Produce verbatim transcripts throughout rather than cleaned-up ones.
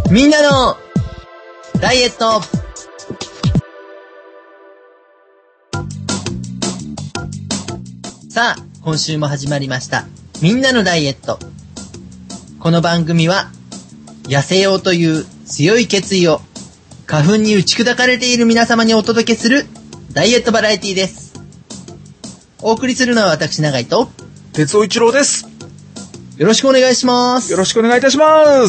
みんなのダイエット。さあ、今週も始まりました。みんなのダイエット。この番組は、痩せようという強い決意を花粉に打ち砕かれている皆様にお届けするダイエットバラエティです。お送りするのは私、永井と、 哲夫一郎です。 よろしくお願いします。 よろしくお願いいたします。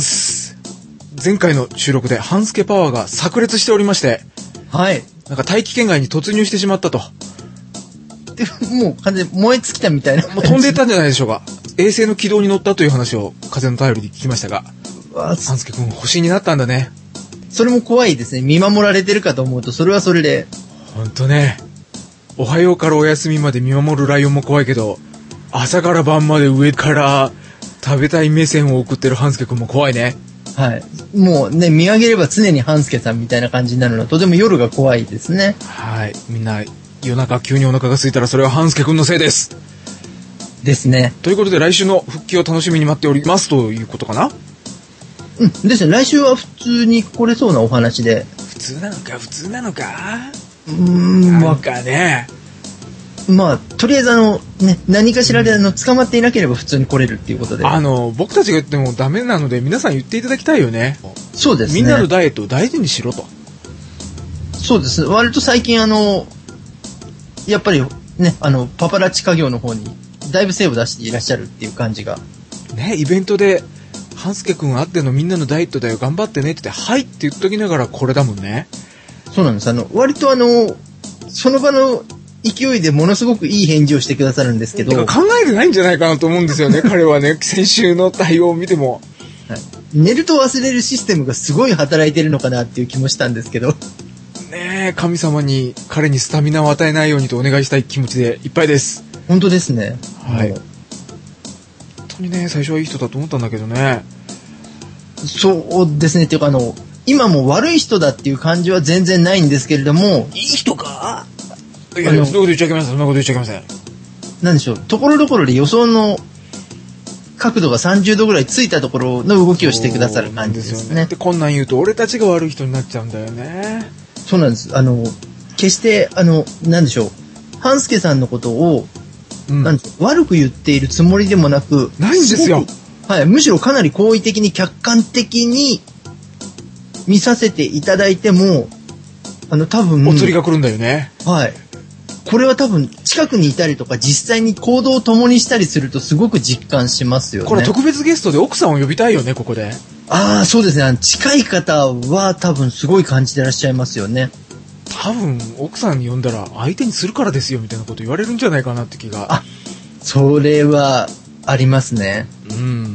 前回の収録で半助パワーが炸裂しておりまして、 はい。 なんか大気圏外に突入してしまったと。 でもう完全に燃え尽きたみたいな。 もう飛んでいったんじゃないでしょうか。衛星の軌道に乗ったという話を風の便りで聞きましたが、半助くん星になったんだね。 それも怖いですね。見守られてるかと思うと、それはそれで。 ほんとね。おはようからお休みまで見守るライオンも怖いけど、朝から晩まで上から食べたい目線を送ってる半助くんも怖いね。 はい。もうね、見上げれば常に半助さんみたいな感じになるのはとても夜が怖いですね。 はい。みんな夜中急にお腹が空いたらそれは半助くんのせいです。 ですね。 ということで来週の復帰を楽しみに待っておりますということかな。 うん。ですね。来週は普通に来れそうなお話で。 普通なのか普通なのかうーん。 なんかね。 まあ、とりあえずあの、ね、何かしらであの、捕まっていなければ普通に来れるっていうことで。 あの、僕たちが言ってもダメなので皆さん言っていただきたいよね。 そうですね。 みんなのダイエットを大事にしろと。 そうです。割と最近あの、やっぱりね、あの、パパラッチ家業の方に、だいぶ精を出していらっしゃるっていう感じが。 ね、イベントで、半助くんあってのみんなのダイエットだよ、頑張ってねって言って、はいって言っときながらこれだもんね。 そうなんです。あの、割とあの、その場の勢いでものすごくいい返事をしてくださるんですけど。 考えてないんじゃないかなと思うんですよね、彼はね、先週の対応を見ても。 はい。寝ると忘れるシステムがすごい働いてるのかなっていう気もしたんですけど。 ねえ、神様に彼にスタミナを与えないようにとお願いしたい気持ちでいっぱいです。 本当ですね。 はい。本当にね、最初はいい人だと思ったんだけどね。 そうですね。っていうかあの、今も悪い人だっていう感じは全然ないんですけれども。 いい人か？いや、そんなこと言っちゃいけません。そんなこと言っちゃいけません。 なんでしょう。ところどころで予想の角度がさんじゅうどぐらいついたところの動きをしてくださる感じですね。 で、こんなん言うと俺たちが悪い人になっちゃうんだよね。 そうなんです。あの、決して、あの、なんでしょう。半助さんのことを、うん、なんでしょう、悪く言っているつもりでもなく、 ないんですよ。 はい。むしろかなり好意的に客観的に見させていただいても、あの、多分。 お釣りが来るんだよね。 はい。これは多分近くにいたりとか実際に行動を共にしたりするとすごく実感しますよね。 これ特別ゲストで奥さんを呼びたいよね、ここで。 ああ、そうですね。近い方は多分すごい感じてらっしゃいますよね。 多分奥さんに呼んだら相手にするからですよみたいなこと言われるんじゃないかなって気が。 あ、それはありますね。 うん。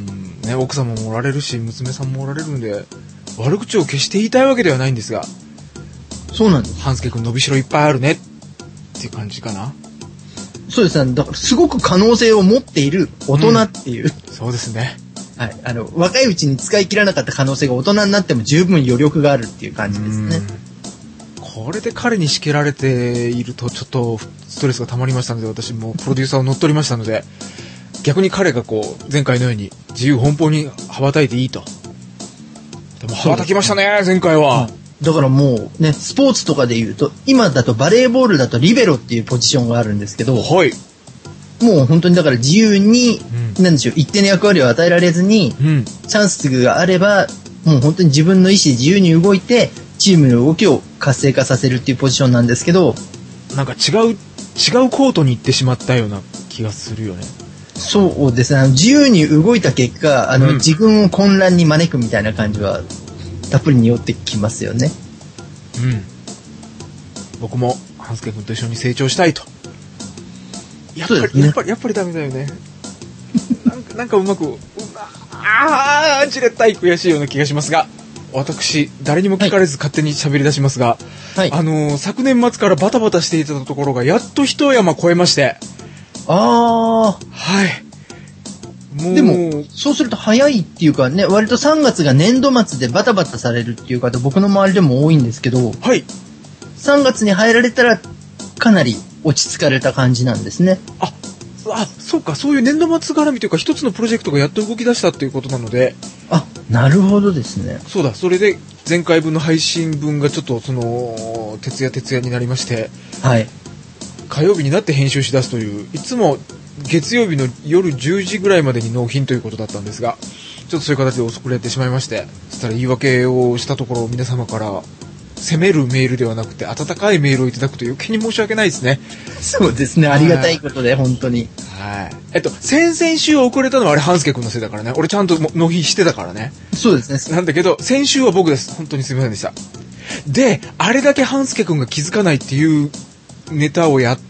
ね、奥様もおられるし娘さんもおられるんで悪口を決して言いたいわけではないんですが。 そうなんです。 半助くん伸びしろいっぱいあるねっていう感じかな。 そうですね。だからすごく可能性を持っている大人っていう、うん、 そうですね。 はい。あの若いうちに使い切らなかった可能性が大人になっても十分余力があるっていう感じですね。 これで彼に仕切られているとちょっとストレスが溜まりましたので、私もプロデューサーを乗っ取りましたので、逆に彼がこう前回のように自由奔放に羽ばたいていいと。でも羽ばたきましたね、前回は。 だからもうね、スポーツとかで言うと、今だとバレーボールだとリベロっていうポジションがあるんですけど、 はい。 もう本当にだから自由に、うん、なんでしょう、一定の役割を与えられずに、うん、チャンスがあれば、もう本当に自分の意思で自由に動いて、チームの動きを活性化させるっていうポジションなんですけど、 なんか違う、違うコートに行ってしまったような気がするよね。 そうですね。あの自由に動いた結果、あの、うん、自分を混乱に招くみたいな感じは、たっぷりによってきますよね。 うん。僕も半助君と一緒に成長したいと。やっぱり、ね、やっぱり、やっぱりダメだよね。なんか、なんかうまく、うああ、じれったい悔しいような気がしますが、私、誰にも聞かれず勝手に喋り出しますが、はい、あのー、昨年末からバタバタしていたところが、やっと一山越えまして。 ああ。 はい。もうでも、そうすると早いっていうかね、割とさんがつが年度末でバタバタされるっていう方、僕の周りでも多いんですけど、 はい。 さんがつに入られたら、かなり落ち着かれた感じなんですね。 あ、 あ、そうか、そういう年度末絡みというか、一つのプロジェクトがやっと動き出したっていうことなので。 あ、なるほどですね。 そうだ、それで前回分の配信分がちょっと、その、徹夜徹夜になりまして、 はい。 火曜日になって編集し出すという、いつも月曜日の夜じゅうじぐらいまでに納品ということだったんですが、ちょっとそういう形で遅れてしまいまして、そしたら言い訳をしたところ、皆様から、責めるメールではなくて温かいメールをいただくと余計に申し訳ないですね。 そうですね。ありがたいことで、本当に。 はい。えっと、先々週遅れたのはあれ、半助くんのせいだからね。俺ちゃんと納品してたからね。 そうですね。 なんだけど、先週は僕です。本当にすみませんでした。で、あれだけ半助くんが気づかないっていうネタをやって、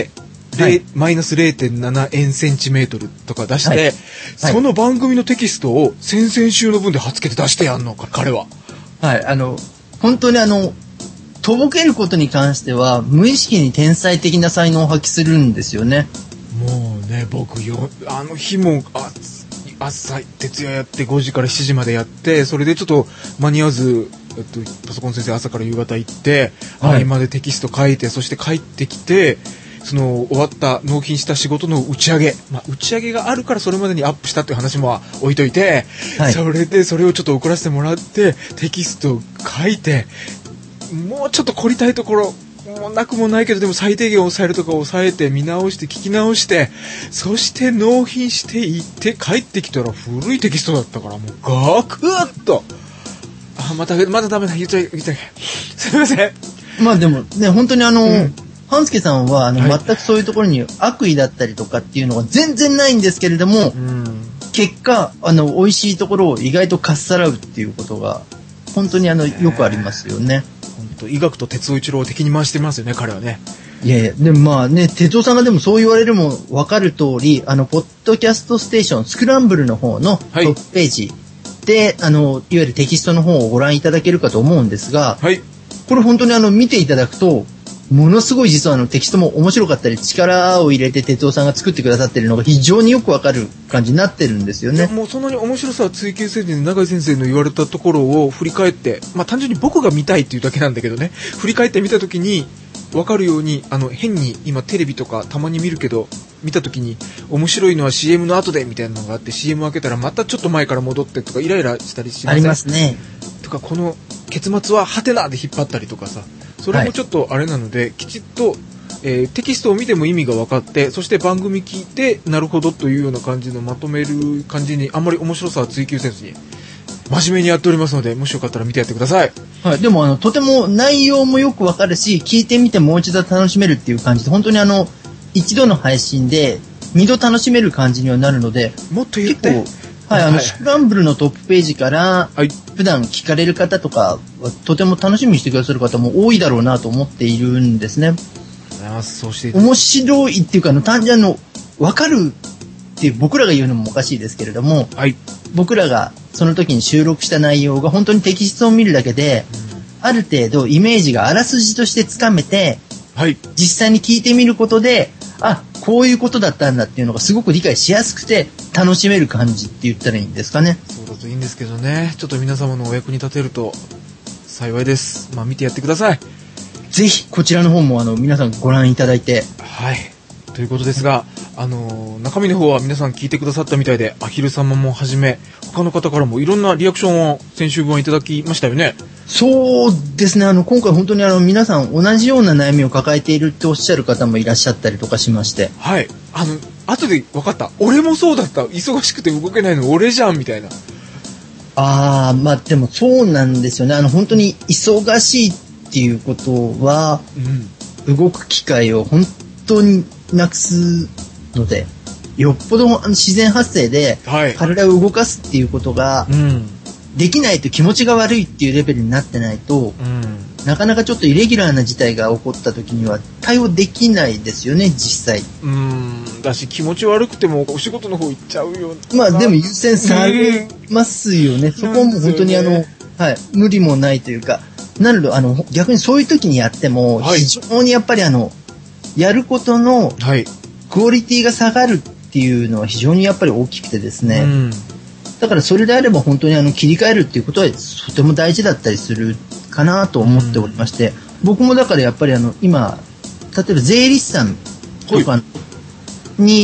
はい、マイナス れいてんなな 円センチメートルとか出して、はいはい、その番組のテキストを先々週の分で貼っつけて出してやんのか、彼は。 はい、あの、本当にあの、とぼけることに関しては、無意識に天才的な才能を発揮するんですよね。 もうね、僕よ、あの日も、あ朝、徹夜やってごじからしちじまでやって、それでちょっと間に合わず、えっと、パソコン先生朝から夕方行って、はい、合間でテキスト書いて、そして帰ってきて、その終わった納品した仕事の打ち上げ、まあ、打ち上げがあるからそれまでにアップしたっていう話も置いといて、はい、それでそれをちょっと送らせてもらってテキストを書いて、もうちょっと凝りたいところもなくもないけど、でも最低限抑えるとか抑えて見直して聞き直して、そして納品していって帰ってきたら古いテキストだったから、もうガクッと、あ、またまだダメだ、言っちゃい言っちゃいすみません。 まあでもね、本当にあの、うん半助さんはあの、はい、全くそういうところに悪意だったりとかっていうのが全然ないんですけれども、うん、結果あの美味しいところを意外とかっさらうっていうことが本当にあのよくありますよね。 本当医学と哲夫一郎を敵に回してますよね、彼はね。 いやいや、でもまあね、哲夫さんがでもそう言われるも分かる通り、あのポッドキャストステーションスクランブルの方のトップページで、はい、あのいわゆるテキストの方をご覧いただけるかと思うんですが、はい、これ本当にあの見ていただくとものすごい実はあのテキストも面白かったり力を入れて哲夫さんが作ってくださってるのが非常によくわかる感じになってるんですよね。 もうそんなに面白さを追求せずに永井先生の言われたところを振り返って、まあ単純に僕が見たいっていうだけなんだけどね、振り返ってみたときにわかるように、あの変に今テレビとかたまに見るけど見たときに面白いのは シーエム の後でみたいなのがあって シーエム 開けたらまたちょっと前から戻ってとかイライラしたりしません？ ありますね。 とかこの結末はハテナで引っ張ったりとかさ、それもちょっとあれなので、はい、きちっと、えー、テキストを見ても意味が分かって、そして番組聞いてなるほどというような感じのまとめる感じにあんまり面白さは追求せずに真面目にやっておりますので、もしよかったら見てやってください。 はい、でもあのとても内容もよく分かるし、聞いてみてもう一度楽しめるっていう感じで、本当にあの一度の配信で二度楽しめる感じにはなるので、 もっと言って。 結構はい、あの、はい、スクランブルのトップページから、はい、普段聞かれる方とかはとても楽しみにしてくださる方も多いだろうなと思っているんですね。 そうして面白いっていうか、あの単純の分かるっていう僕らが言うのもおかしいですけれども、はい、僕らがその時に収録した内容が本当にテキストを見るだけで、うん、ある程度イメージがあらすじとしてつかめて、はい、実際に聞いてみることで、あ、こういうことだったんだっていうのがすごく理解しやすくて楽しめる感じって言ったらいいんですかね。 そうだといいんですけどね。ちょっと皆様のお役に立てると幸いです。まあ見てやってください。 ぜひこちらの方もあの皆さんご覧いただいて。 はい。ということですが、あのー、中身の方は皆さん聞いてくださったみたいで、アヒル様もはじめ他の方からもいろんなリアクションを先週分いただきましたよね。 そうですね。あの今回本当にあの皆さん同じような悩みを抱えているっておっしゃる方もいらっしゃったりとかしまして。 はい。あの後で分かった。俺もそうだった。忙しくて動けないの俺じゃんみたいな。 ああ、まあでもそうなんですよね。あの本当に忙しいっていうことは、うん、動く機会を本当になくすので、よっぽどあの自然発生で体を動かすっていうことができないと気持ちが悪いっていうレベルになってないと、うん、なかなかちょっとイレギュラーな事態が起こった時には対応できないですよね、実際。 うーん、だし気持ち悪くてもお仕事の方行っちゃうよ。 まあでも優先されますよね。そこも本当にあの、はい、無理もないというか、なのであの逆にそういう時にやっても非常にやっぱりあのやることのクオリティが下がるっていうのは非常にやっぱり大きくてですね、うん、だからそれであれば本当にあの切り替えるっていうことはとても大事だったりするかなと思っておりまして、うん、僕もだからやっぱりあの今例えば税理士さんとかに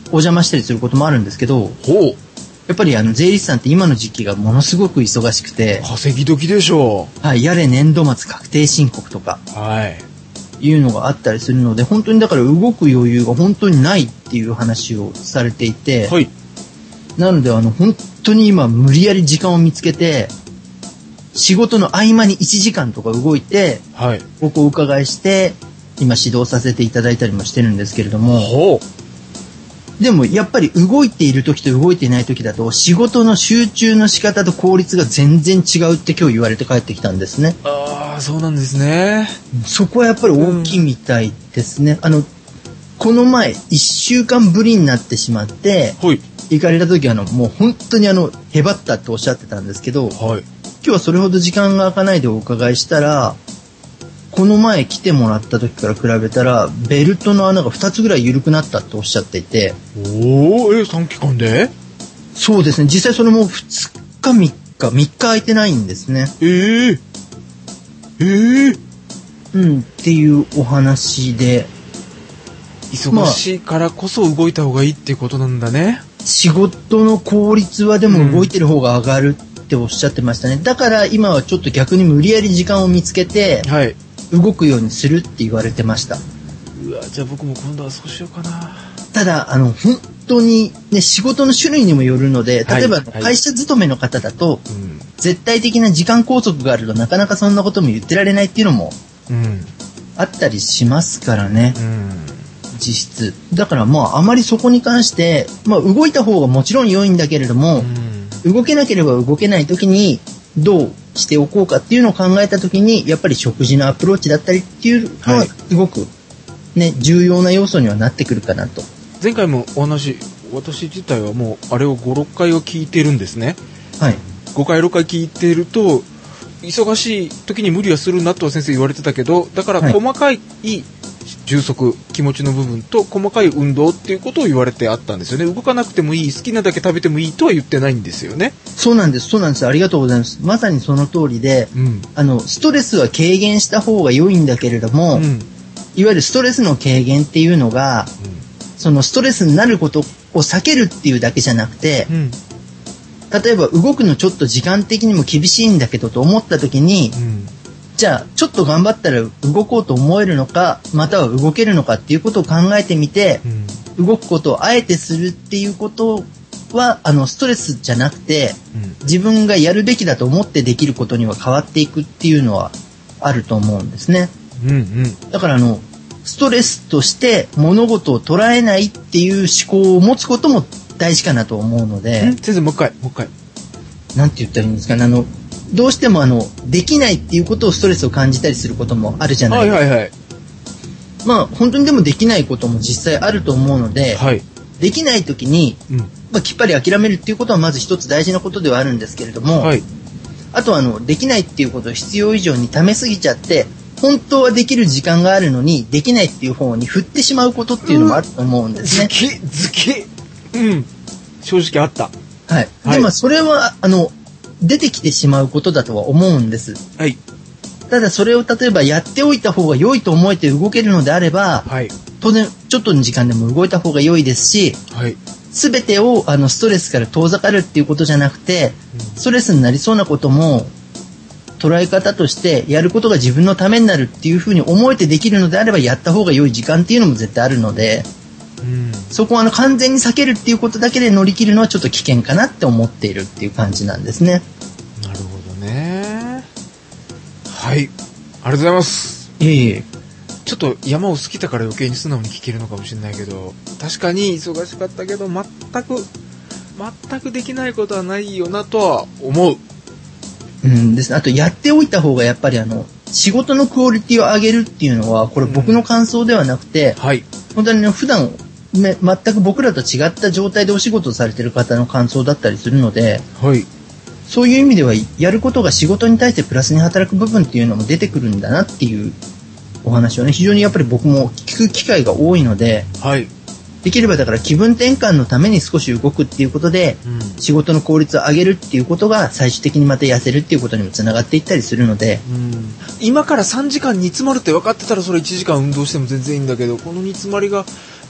お邪魔したりすることもあるんですけど、 ほう。 やっぱりあの税理士さんって今の時期がものすごく忙しくて、 稼ぎ時でしょう。はい、やれ年度末確定申告とか、 はい。 いうのがあったりするので、本当にだから動く余裕が本当にないっていう話をされていて、 はい。 なのであの本当に今無理やり時間を見つけて、仕事の合間にいちじかんとか動いて、 はい。 僕お伺いして、今指導させていただいたりもしてるんですけれども、 ほう。 でもやっぱり動いている時と動いていない時だと仕事の集中の仕方と効率が全然違うって今日言われて帰ってきたんですね。 ああ、そうなんですね。 そこはやっぱり大きいみたいですね。うん、あの、この前いっしゅうかんぶりになってしまって、 はい。 行かれた時はあの、もう本当にあの、へばったっておっしゃってたんですけど、 はい。 今日はそれほど時間が空かないでお伺いしたら、この前来てもらった時から比べたらベルトの穴がふたつぐらい緩くなったっておっしゃっていて、 おー、え、短期間で？ そうですね、実際それもふつかみっかみっか空いてないんですね。 えー、えー、 うんっていうお話で、 忙しいからこそ動いた方がいいっていうことなんだね。 まあ、仕事の効率はでも動いてる方が上がるっておっしゃってましたね。だから今はちょっと逆に無理やり時間を見つけて、はい、動くようにするって言われてました。 うわ、じゃあ僕も今度はそうしようかな。 ただあの本当にね、仕事の種類にもよるので、例えば会社勤めの方だと、はいはい、うん、絶対的な時間拘束があるとなかなかそんなことも言ってられないっていうのもあったりしますからね、うん、実質。だからまああまりそこに関して、まあ、動いた方がもちろん良いんだけれども、うん、動けなければ動けない時にどうしておこうかっていうのを考えたときに、やっぱり食事のアプローチだったりっていうのはすごくね、重要な要素にはなってくるかなと。 前回もお話、私自体はもうあれをご、ろっかいは聞いてるんですね。はい。ごかい、ろっかい聞いてると、忙しい時に無理はするなと先生言われてたけど、だから細かい充足、気持ちの部分と細かい運動っていうことを言われてあったんですよね。動かなくてもいい、好きなだけ食べてもいいとは言ってないんですよね。 そうなんです、そうなんです。ありがとうございます。まさにその通りで、うん、あのストレスは軽減した方が良いんだけれども、うん、いわゆるストレスの軽減っていうのが、うん、そのストレスになることを避けるっていうだけじゃなくて、うん、例えば動くのちょっと時間的にも厳しいんだけどと思った時に、うん、じゃあちょっと頑張ったら動こうと思えるのか、または動けるのかっていうことを考えてみて、うん、動くことをあえてするっていうことはあのストレスじゃなくて、うん、自分がやるべきだと思ってできることには変わっていくっていうのはあると思うんですね。うんうん、だからあのストレスとして物事を捉えないっていう思考を持つことも大事かなと思うので。 先生もう一回もう一回なんて言ったらいいんですかね、あのどうしてもあのできないっていうことをストレスを感じたりすることもあるじゃないですか。はいはいはい。まあ本当にでもできないことも実際あると思うので、はい、できない時に、うん、まあ、きっぱり諦めるっていうことはまず一つ大事なことではあるんですけれども、はい、あとはあのできないっていうことを必要以上に溜めすぎちゃって、本当はできる時間があるのにできないっていう方に振ってしまうことっていうのもあると思うんですね。 好き好き、うん、正直あった。 はい。はい、でもそれはあの出てきてしまうことだとは思うんです。はい。ただそれを例えばやっておいた方が良いと思えて動けるのであれば、はい、当然ちょっとの時間でも動いた方が良いですし、はい、全てをあのストレスから遠ざかるっていうことじゃなくて、うん、ストレスになりそうなことも捉え方としてやることが自分のためになるっていうふうに思えてできるのであればやった方が良い時間っていうのも絶対あるので、うん、そこはあの完全に避けるっていうことだけで乗り切るのはちょっと危険かなって思っているっていう感じなんですね。 なるほどね。はい、ありがとうございます。 いえいえ。 ちょっと山を好きだから余計に素直に聞けるのかもしれないけど、確かに忙しかったけど全く全くできないことはないよなとは思う。 うんですね。あとやっておいた方がやっぱりあの仕事のクオリティを上げるっていうのはこれ僕の感想ではなくて、うん、はい、本当に、ね、普段、ね、全く僕らと違った状態でお仕事をされている方の感想だったりするので、はい、そういう意味ではやることが仕事に対してプラスに働く部分っていうのも出てくるんだなっていうお話をね、非常にやっぱり僕も聞く機会が多いので、はい、できればだから気分転換のために少し動くっていうことで、うん、仕事の効率を上げるっていうことが最終的にまた痩せるっていうことにもつながっていったりするので、 うん、今からさんじかん煮詰まるって分かってたらそれいちじかん運動しても全然いいんだけど、この煮詰まりが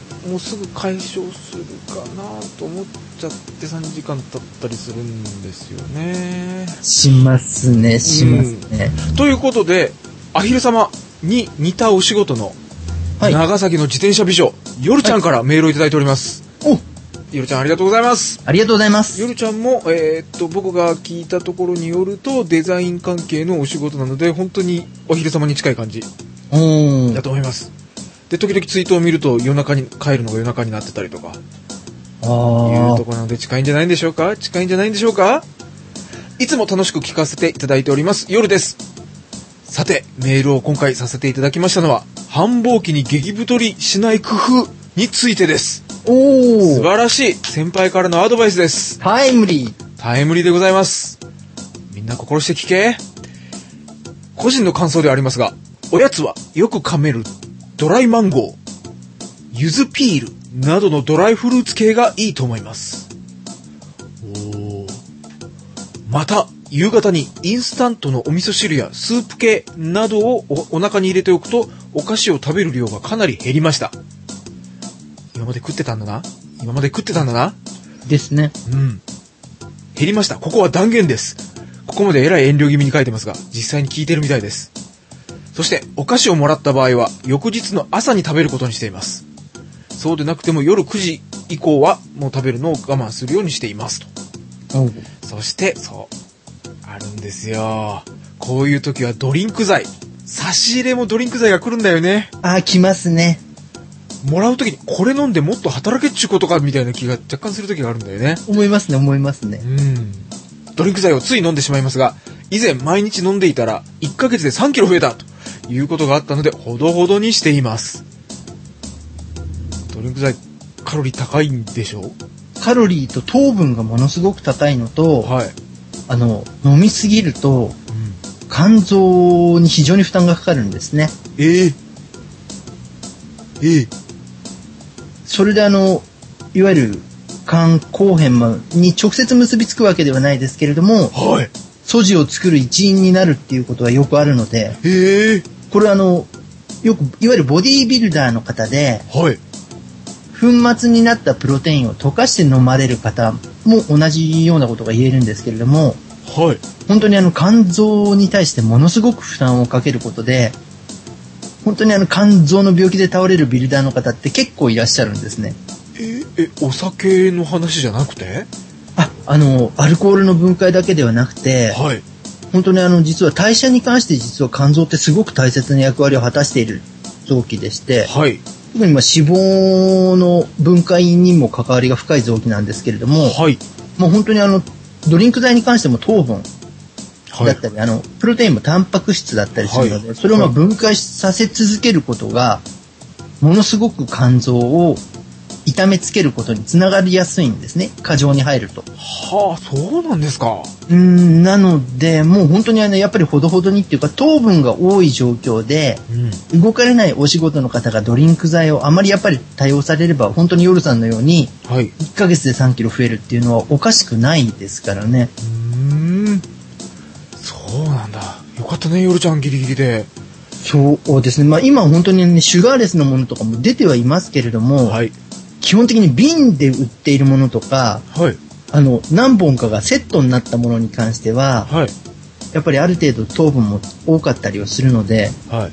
もうすぐ解消するかなと思っちゃってさんじかん経ったりするんですよね。 しますね、しますね。 うん、ということで、アヒル様に似たお仕事の、はい、長崎の自転車美女、夜ちゃんからメールをいただいております。 はい、お夜ちゃんありがとうございます。 ありがとうございます。 夜ちゃんも、えー、っと、僕が聞いたところによると、デザイン関係のお仕事なので、本当にお昼様に近い感じだと思います。で、時々ツイートを見ると、夜中に、帰るのが夜中になってたりとか、 あいうところなので近いんじゃないんでしょうか近いんじゃないんでしょうか。いつも楽しく聞かせていただいております。夜です。さて、メールを今回させていただきましたのは、繁忙期に激太りしない工夫についてです。 おー。 素晴らしい。先輩からのアドバイスです。 タイムリー。 タイムリーでございます。みんな心して聞け。個人の感想ではありますが、おやつはよく噛めるドライマンゴー、柚子ピールなどのドライフルーツ系がいいと思います。おー。また、夕方にインスタントのお味噌汁やスープ系などを お, お腹に入れておくと、お菓子を食べる量がかなり減りました。今まで食ってたんだな今まで食ってたんだなですね。 うん。減りました。ここは断言です。ここまでえらい遠慮気味に書いてますが、実際に聞いてるみたいです。そして、お菓子をもらった場合は、翌日の朝に食べることにしています。そうでなくても夜くじ以降は、もう食べるのを我慢するようにしていますと。 うん、 そして、そう。あるんですよ。こういう時はドリンク剤。差し入れもドリンク剤が来るんだよね。 あー、来ますね。 もらう時にこれ飲んでもっと働けっちゅうことかみたいな気が若干する時があるんだよね。 思いますね、思いますね。 うん。ドリンク剤をつい飲んでしまいますが、以前毎日飲んでいたらいっかげつでさんキロ増えたということがあったので、ほどほどにしています。ドリンク剤カロリー高いんでしょ？ カロリーと糖分がものすごく高いのと、 はい、 あの飲みすぎると、うん、肝臓に非常に負担がかかるんですね。 えー、えー、 それであのいわゆる肝硬変に直接結びつくわけではないですけれども、 はい、 素地を作る一因になるっていうことはよくあるので、 えー、 これあのよくいわゆるボディービルダーの方で、 はい、 粉末になったプロテインを溶かして飲まれる方も同じようなことが言えるんですけれども、 はい、 本当にあの肝臓に対してものすごく負担をかけることで、本当にあの肝臓の病気で倒れるビルダーの方って結構いらっしゃるんですね。 ええお酒の話じゃなくて？ あ、あのアルコールの分解だけではなくて、 はい、 本当にあの実は代謝に関して実は肝臓ってすごく大切な役割を果たしている臓器でして、 はい、 特にまあ脂肪の分解にも関わりが深い臓器なんですけれども、 はい、 もう本当にあのドリンク剤に関しても糖分だったり、はい、あのプロテインもタンパク質だったりするので、はい、それをまあ分解させ続けることがものすごく肝臓を痛めつけることにつながりやすいんですね、過剰に入ると。 はあ、そうなんですか。 うーん、なのでもう本当にあのやっぱりほどほどにっていうか、糖分が多い状況で、うん、動かれないお仕事の方がドリンク剤をあまりやっぱり多用されれば、本当に夜さんのようにいっかげつでさんキロ増えるっていうのはおかしくないですからね。 うーん、そうなんだ。よかったね、夜ちゃんギリギリで。 そうですね。まあ今本当にね、シュガーレスのものとかも出てはいますけれども、はい、基本的に瓶で売っているものとか、はい、あの何本かがセットになったものに関しては、はい、やっぱりある程度糖分も多かったりはするので、はい、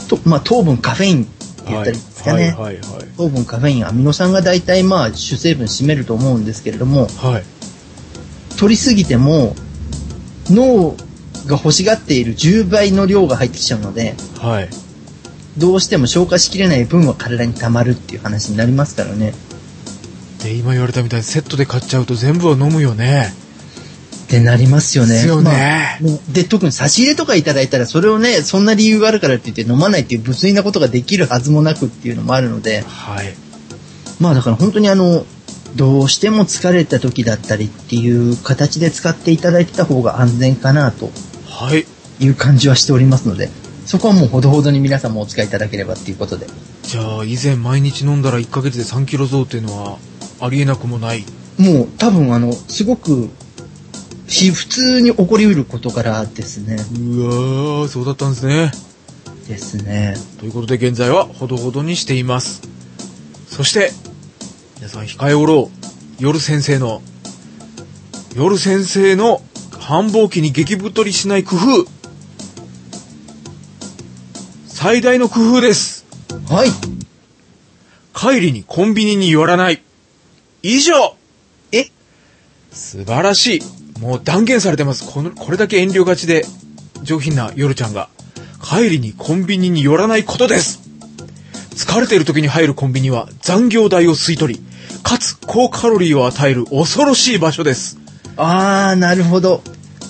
とまあ、糖分カフェインって言ったりですかね、はいはいはいはい、糖分カフェインアミノ酸が大体まあ主成分占めると思うんですけれども、はい、取りすぎても脳が欲しがっているじゅうばいの量が入ってきちゃうので、はい、どうしても消化しきれない分は体に溜まるっていう話になりますからね。 で、今言われたみたいにセットで買っちゃうと全部を飲むよねってなりますよね。 ですよね、 まあ、で特に差し入れとかいただいたら、それをね、そんな理由があるからって言って飲まないっていう無粋なことができるはずもなくっていうのもあるので、はい、まあだから本当にあのどうしても疲れた時だったりっていう形で使っていただいてた方が安全かなという感じはしておりますので、そこはもうほどほどに皆さんもお使いいただければっていうことで。 じゃあ以前毎日飲んだらいっかげつでさんキロ増っていうのはありえなくもない。 もう多分あのすごく普通に起こりうることからですね。 うわー、そうだったんですね。 ですね。 ということで現在はほどほどにしています。 そして、皆さん控えおろう。夜先生の、夜先生の繁忙期に激太りしない工夫。最大の工夫です。 はい。 帰りにコンビニに寄らない。以上。 え？ 素晴らしい。もう断言されてます。この、これだけ遠慮がちで上品な夜ちゃんが、帰りにコンビニに寄らないことです。疲れている時に入るコンビニは残業代を吸い取り、かつ高カロリーを与える恐ろしい場所です。 あー、なるほど。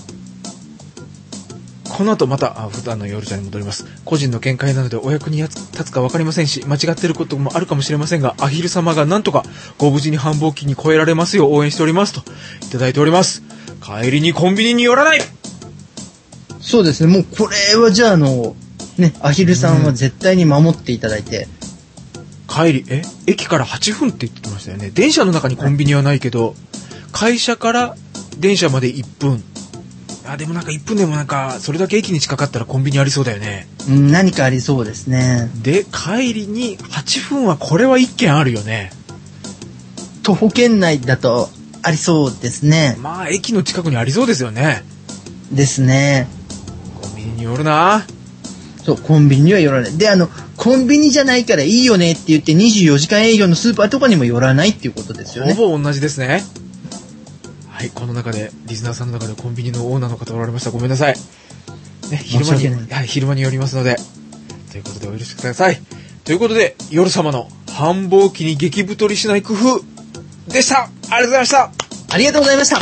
この後また普段の夜ちゃんに戻ります。個人の見解なのでお役に立つか分かりませんし、間違っていることもあるかもしれませんが、アヒル様がなんとかご無事に繁忙期に超えられますよう応援しておりますといただいております。帰りにコンビニに寄らない。 そうですね。もうこれはじゃああのね、アヒルさんは絶対に守っていただいて、 うん、帰りえ駅からはちふんって言ってましたよね。電車の中にコンビニはないけど、はい、会社から電車までいっぷん。あ、でもなんかいっぷんでもなんかそれだけ駅に近かったらコンビニありそうだよね。 うん、何かありそうですね。 で、帰りにはちふんはこれはいっけんあるよね。 徒歩圏内だとありそうですね。 まあ駅の近くにありそうですよね。 ですね。 コンビニに寄るな。 そう、コンビニには寄らない。で、あのコンビニじゃないからいいよねって言ってにじゅうよじかん営業のスーパーとかにも寄らないっていうことですよね。 ほぼ同じですね。はい、この中でリスナーさんの中でコンビニのオーナーの方おられましたらごめんなさい。ね、昼間に、はい、昼間に寄りますので、ということでお許しください。ということで、夜様の繁忙期に激太りしない工夫でした。ありがとうございました。 ありがとうございました。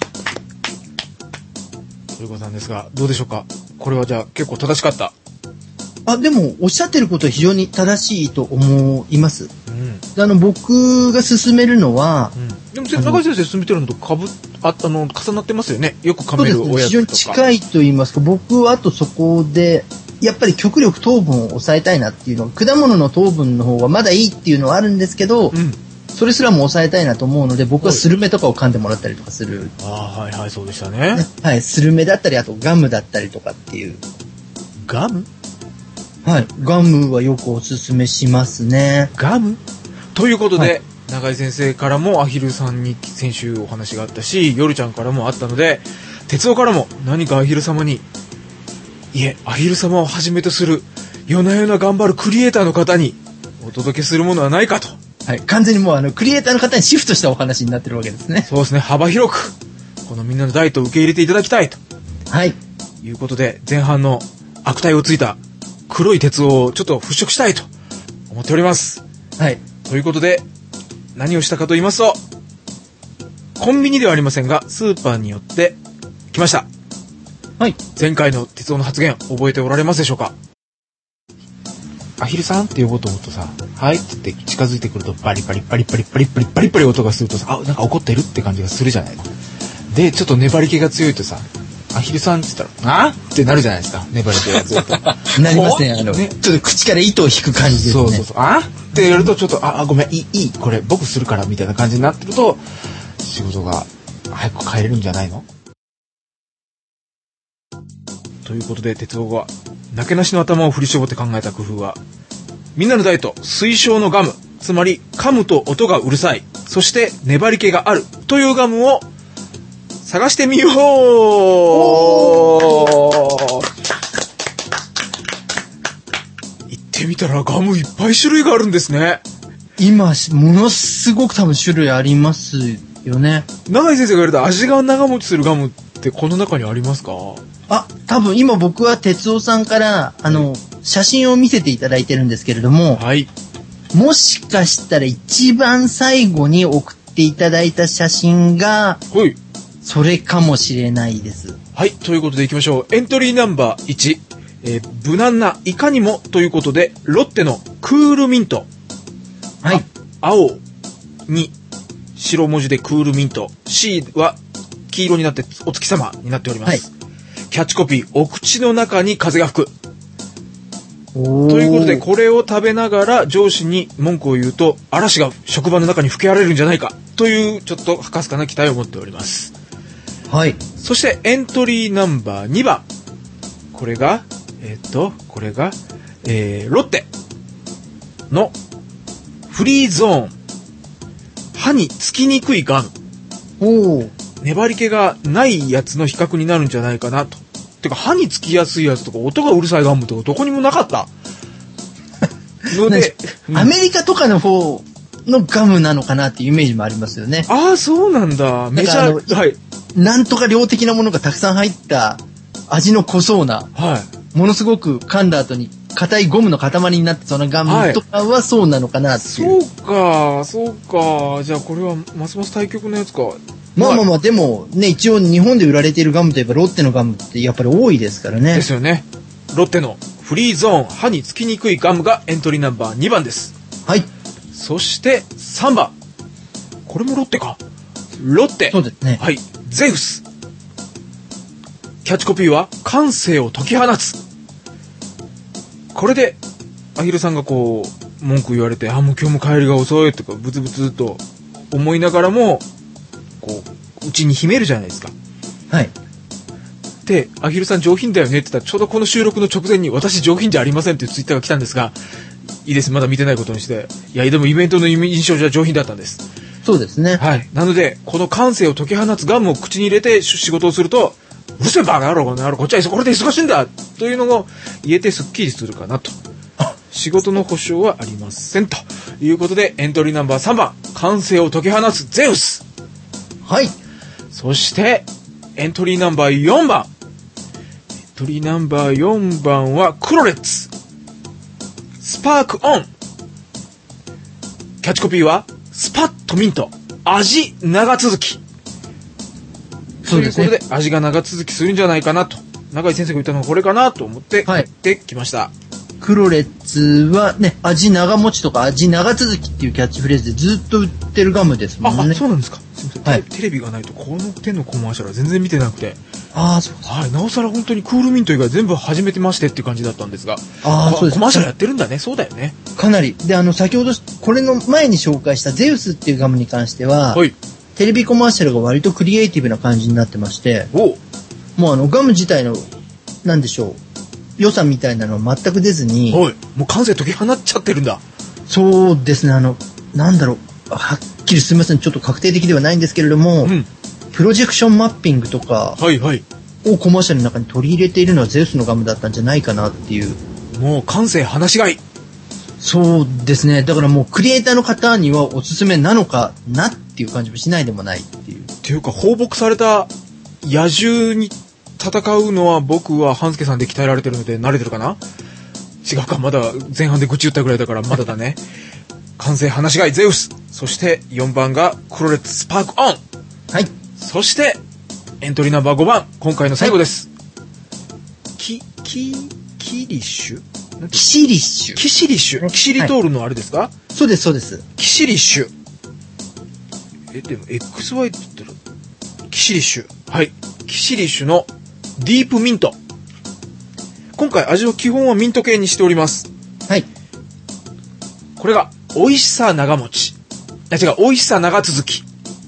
ということなんですが、どうでしょうか。これはじゃあ結構正しかった。 あ、でもおっしゃってることは非常に正しいと思います。 うん、 あの僕が勧めるのは、うん、 でも中井先生勧めてるのとかぶああの重なってますよね。よく噛めるおやつとか。そうですね、非常に近いと言いますか、僕はあとそこでやっぱり極力糖分を抑えたいなっていうのは、果物の糖分の方がまだいいっていうのはあるんですけど、うん、それすらも抑えたいなと思うので、僕はスルメとかを噛んでもらったりとかする。 ああ、はいはい、そうでしたね。ね、 はい、スルメだったり、あとガムだったりとかっていう。 ガム？ はい、ガムはよくおすすめしますね。 ガム？ということで、はい、永井先生からもアヒルさんに先週お話があったし、夜ちゃんからもあったので、哲夫からも何かアヒル様に、いえ、アヒル様をはじめとする夜な夜な頑張るクリエイターの方にお届けするものはないかと。 はい、完全にもうあのクリエイターの方にシフトしたお話になってるわけですね。 そうですね、幅広くこのみんなのダイエットを受け入れていただきたいと、 はい、 いうことで、前半の悪態をついた黒い鉄をちょっと払拭したいと思っております。 はい。 ということで、何をしたかと言いますと、コンビニではありませんがスーパーに寄ってきました。 はい。 前回の鉄夫の発言覚えておられますでしょうか。アヒルさんって呼ぼうと思うとさ、はいって言って近づいてくるとバリバリバリバリバリバリバリバリ音がするとさ、あ、なんか怒ってるって感じがするじゃない。で、ちょっと粘り気が強いとさ、アヒルさんって言ったら、あってなるじゃないですか。粘り気が強いと。 なりますね。あの、ね、ちょっと口から糸を引く感じですね。 そうそうそう。あってやるとちょっと、あ、ごめん、いい、いい、これ僕するからみたいな感じになってると、仕事が早く帰れるんじゃないの？ということで、哲夫がなけなしの頭を振り絞って考えた工夫は、みんなのダイエット推奨のガム、つまり噛むと音がうるさい、そして粘り気があるというガムを探してみよう。行ってみたらガムいっぱい種類があるんですね。 今ものすごく多分種類ありますよね。 永井先生が言われた味が長持ちするガムってこの中にありますか？ あ、多分今僕は哲夫さんからあの、はい、写真を見せていただいてるんですけれども、 はい、 もしかしたら一番最後に送っていただいた写真が、 はい、 それかもしれないです。 はい、ということでいきましょう。エントリーナンバーいち、えー、無難ないかにもということで、ロッテのクールミント。 はい。 青に白文字でクールミント。C は黄色になってお月様になっております。はい、キャッチコピー、お口の中に風が吹く。ということで、これを食べながら上司に文句を言うと、嵐が職場の中に吹き荒れるんじゃないかというちょっとかすかな期待を持っております。 はい。 そしてエントリーナンバーにばん。これが、えっと、これが、えー、ロッテのフリーゾーン。歯につきにくいガム。 おー。 粘り気がないやつの比較になるんじゃないかなと。てか、歯につきやすいやつとか、音がうるさいガムとか、どこにもなかった。ので、 うん、アメリカとかの方のガムなのかなっていうイメージもありますよね。 ああ、そうなんだ。メジャー、はい。 なんとか量的なものがたくさん入った味の濃そうな、はい、ものすごく噛んだ後に硬いゴムの塊になってそのガムとかはそうなのかなっていう。 そうか、そうか。じゃあこれはますます対極のやつか。 まあまあまあ、でもね、一応日本で売られているガムといえばロッテのガムってやっぱり多いですからね。 ですよね。ロッテのフリーゾーン歯につきにくいガムがエントリーナンバーにばんです。 はい。 そしてさんばん。これもロッテか。ロッテ。 そうですね。 はい。ゼウス。キャッチコピーは感性を解き放つ。これでアヒルさんがこう文句言われて、あ、もう今日も帰りが遅いとかブツブツと思いながらもこう内に秘めるじゃないですか。 はい。 で、アヒルさん上品だよねって言ったら、ちょうどこの収録の直前に私上品じゃありませんっていうツイッターが来たんですが、いいです、まだ見てないことにして。いや、でもイベントの印象じゃ上品だったんです。 そうですね。 はい。なので、この感性を解き放つガムを口に入れて仕事をすると、うるせえバカ野郎、この野郎、こっちはこれで忙しいんだというのを言えてスッキリするかなと。仕事の保証はありませんということで、エントリーナンバーさんばん、感性を解き放つゼウス。 はい。 そして、エントリーナンバーよんばん。エントリーナンバーよんばんはクロレッツ。スパークオン。キャッチコピーはスパッとミント。味長続き。そうですね。ということで味が長続きするんじゃないかなと。永井先生が言ったのがこれかなと思って買ってきました。はい、 クロレッツはね、味長持ちとか味長続きっていうキャッチフレーズでずっと売ってるガムですもんね。 あ、そうなんですか。すみません、はい、テレビがないとこの手のコマーシャルは全然見てなくて。 ああ、そうです。 はい、なおさら本当にクールミント以外全部始めてましてっていう感じだったんですが。 ああ、そうです。 コマーシャルやってるんだね。そうだよね。 かなり。で、あの、先ほど、これの前に紹介したゼウスっていうガムに関しては、はい、テレビコマーシャルが割とクリエイティブな感じになってまして、おもうあの、ガム自体の、なんでしょう、良さみたいなのは全く出ずに、 はい、もう感性解き放っちゃってるんだ。 そうですね、あの、なんだろう、はっきりすみません、ちょっと確定的ではないんですけれども、うん、プロジェクションマッピングとかをコマーシャルの中に取り入れているのはゼウスのガムだったんじゃないかなっていう。 もう感性放し飼い。 そうですね。だからもうクリエイターの方にはおすすめなのかなっていう感じもしないでもないっていう。 っていうか放牧された野獣に戦うのは僕は半助さんで鍛えられてるので慣れてるかな？違うか、まだ前半で愚痴言ったぐらいだからまだだね。完成放し飼いゼウス。そしてよんばんがクロレッツスパークオン。 はい。 そしてエントリーナンバーごばん、今回の最後です。キ、キ、キリッシュキシリッシュ。 キシリッシュ。キシリトールのあれですか？はい、 そうです、そうです。 キシリッシュ。え、でも エックスワイ って言ったら、キシリッシュ。はい。キシリッシュのディープミント。今回味の基本はミント系にしております。 はい。 これが美味しさ長持ち。あ、違う、美味しさ長続き。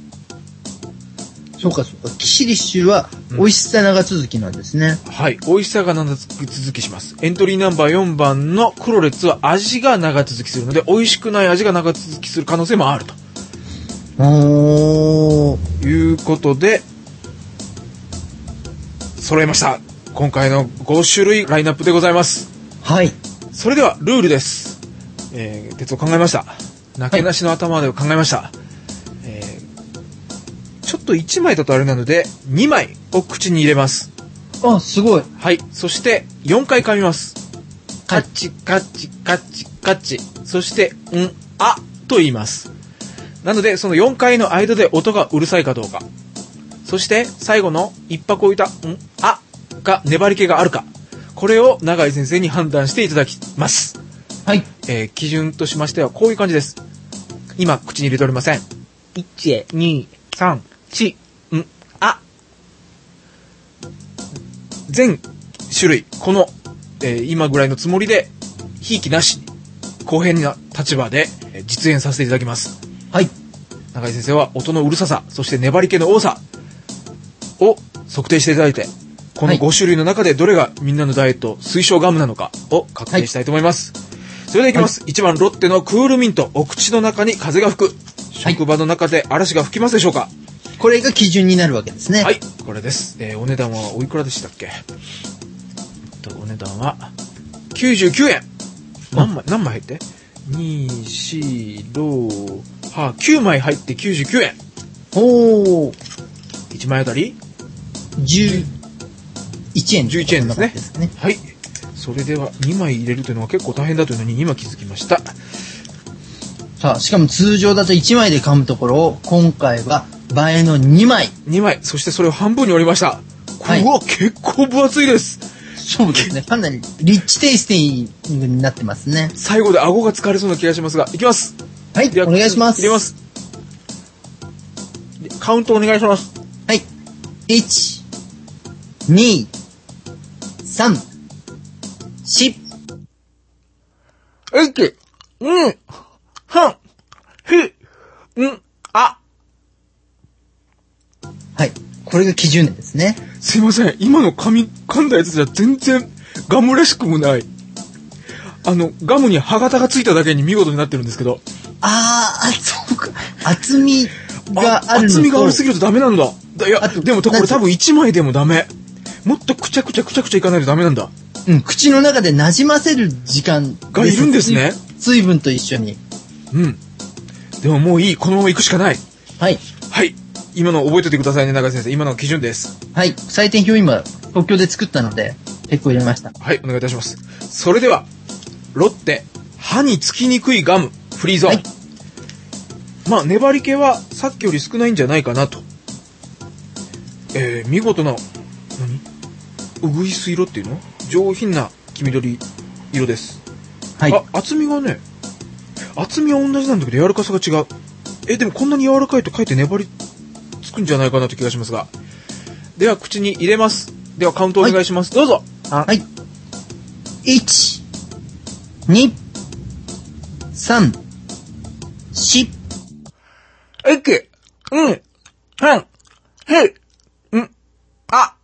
そうかそうか。キシリッシュは美味しさ長続きなんですね。 うん、はい。美味しさが長続きします。エントリーナンバーよんばんのクロレッツは味が長続きするので、美味しくない味が長続きする可能性もあると。 おー。 いうことで、揃えました。今回のごしゅるいラインナップでございます。 はい。 それではルールです。えー、鉄を考えました。なけなしの頭で考えました。はい、えー、ちょっといちまいだとあれなのでにまいを口に入れます。 あ、すごい。 はい。そしてよんかい噛みます。カッチカッチカッチカッチ。そしてんあと言います。なのでそのよんかいの間で音がうるさいかどうか。そして最後の一拍置いたんあが粘り気があるか。これを永井先生に判断していただきます。 はい。 えー、基準としましてはこういう感じです。今口に入れておりません。いち、に、さん、よん、ん、あ。全種類、この、えー、今ぐらいのつもりで、ひいきなし、公平な立場で実演させていただきます。 はい。 永井先生は音のうるささ、そして粘り気の多さを測定していただいて、このごしゅるいの中でどれがみんなのダイエット推奨ガムなのかを確定したいと思います。はそれではいきます。はい、いちばんロッテのクールミント。お口の中に風が吹く。職場の中で嵐が吹きますでしょうか？ これが基準になるわけですね。 はい、これです。えー、お値段はおいくらでしたっけ？お値段はきゅうじゅうきゅうえん。何枚、何枚入って ?に、し、ろ、は、きゅうまい入ってきゅうじゅうきゅうえん。 おー。 いちまいあたりじゅういちえん。 じゅういちえんですね。ですね。はい。それではにまい入れるというのは結構大変だというのに今気づきました。 さあ、しかも通常だといちまいで噛むところを、今回は倍のにまい。 にまい。そしてそれを半分に折りました。はい、うわ、結構分厚いです。 そうですね。かなりリッチテイスティングになってますね。 最後で顎が疲れそうな気がしますが、いきます。 はい、お願いします。 入れます。カウントお願いします。 はい。いち、に、さん、よん、 いち、に、さん、よん、あ。 はい。これが基準ですね。 すいません。今の噛み、噛んだやつじゃ全然ガムらしくもない。あの、ガムに歯型がついただけに見事になってるんですけど。 あー、そうか。厚みがあるのと。 厚みがありすぎるとダメなんだ。いや、でもこれ多分いちまいでもダメ。もっとくちゃくちゃくちゃくちゃいかないとダメなんだ。 うん、口の中で馴染ませる時間がいるんですね。 水分と一緒に。 うん。でももういい。このまま行くしかない。 はい。 はい。今の覚えておいてくださいね、長井先生。今の基準です。 はい。採点表今、東京で作ったので、結構入れました。 はい、お願いいたします。それでは、ロッテ、歯につきにくいガム、フリーゾーン。はい、まあ、粘り気はさっきより少ないんじゃないかなと。えー、見事な、何？うぐいす色っていうの？上品な黄緑色です。はい。あ、厚みがね、厚みは同じなんだけど柔らかさが違う。え、でもこんなに柔らかいとかえって粘りつくんじゃないかなという気がしますが。では、口に入れます。では、カウントお願いします。はい、どうぞ。 はい。いち、に、さん、よん、 いち、に、さん、よん、あ。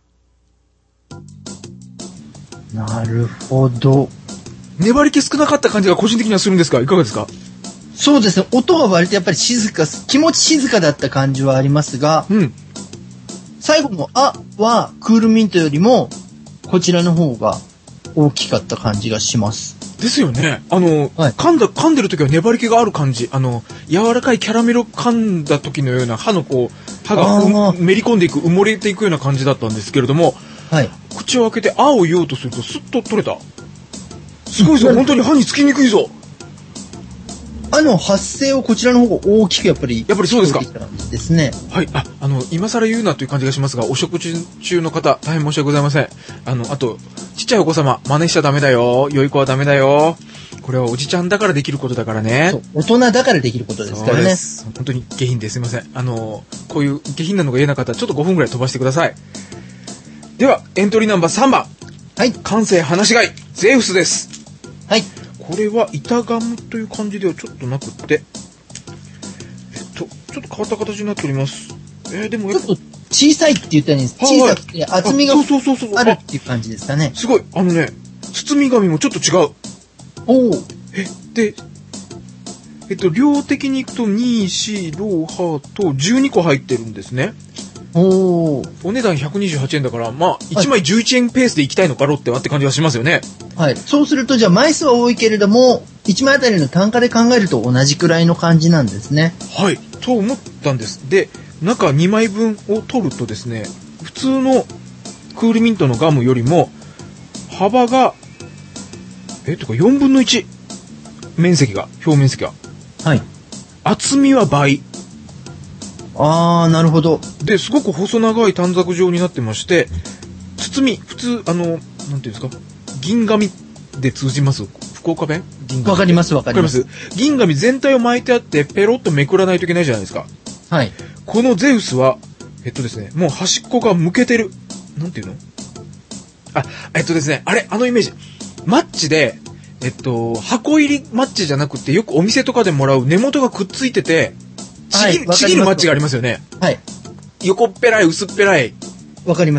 なるほど。 粘り気少なかった感じが個人的にはするんですが、いかがですか？ そうですね。音が割とやっぱり静か、気持ち静かだった感じはありますが、うん、最後のあはクールミントよりもこちらの方が大きかった感じがします。 ですよね。あの、はい、噛んだ、噛んでる時は粘り気がある感じ。あの、柔らかいキャラメルを噛んだ時のような歯のこう、歯が、うん、めり込んでいく、埋もれていくような感じだったんですけれども、はい、口を開けてあを言おうとするとスッと取れた。すごいぞ、うん、本当に歯につきにくいぞ。 あの発声をこちらの方が大きくやっぱりやっぱりそうですかですね。 はい。あ、あの今更言うなという感じがしますが、お食事中の方大変申し訳ございません。あのあとちっちゃいお子様真似しちゃダメだよ。良い子はダメだよ。これはおじちゃんだからできることだからね。 そう、大人だからできることですからね。そうです。 本当に下品ですいません。あのこういう下品なのが嫌な方ちょっとごふんぐらい飛ばしてください。ではエントリーナンバーさんばん。はい。感性放し飼いゼウスです。 はい。 これは板ガムという感じではちょっとなくって、えっと、ちょっと変わった形になっております。えー、でもちょっと小さいって言ったように、小さくて厚みがあるっていう感じですかね。 すごい。あのね、包み紙もちょっと違う。 おお。 え、で、えっと、量的にいくとに、し、ろ、はとじゅうにこ入ってるんですね。 おお値段ひゃくにじゅうはちえんだから、まあ、いちまいじゅういちえんペースでいきたいのかロッテはって感じがしますよね。 はい。そうすると、じゃあ枚数は多いけれども、いちまいあたりの単価で考えると同じくらいの感じなんですね。 はい。と思ったんです。で、中にまいぶんを取るとですね、普通のクールミントのガムよりも、幅が、え、とかよんぶんのいち。面積が、表面積が。 はい。 厚みは倍。 あー、なるほど。 で、すごく細長い短冊状になってまして、包み、普通、あの、なんていうんですか、銀紙で通じます？福岡弁？銀紙。 わかります、わかります。 わかります。銀紙全体を巻いてあって、ペロッとめくらないといけないじゃないですか。 はい。 このゼウスは、えっとですね、もう端っこが向けてる。なんていうの？あ、えっとですね、あれ、あのイメージ。マッチで、えっと、箱入りマッチじゃなくて、よくお店とかでもらう根元がくっついてて、ちぎる、はい、ちぎるマッチがありますよね。 はい。 横っぺらい、薄っぺらい。 わかります。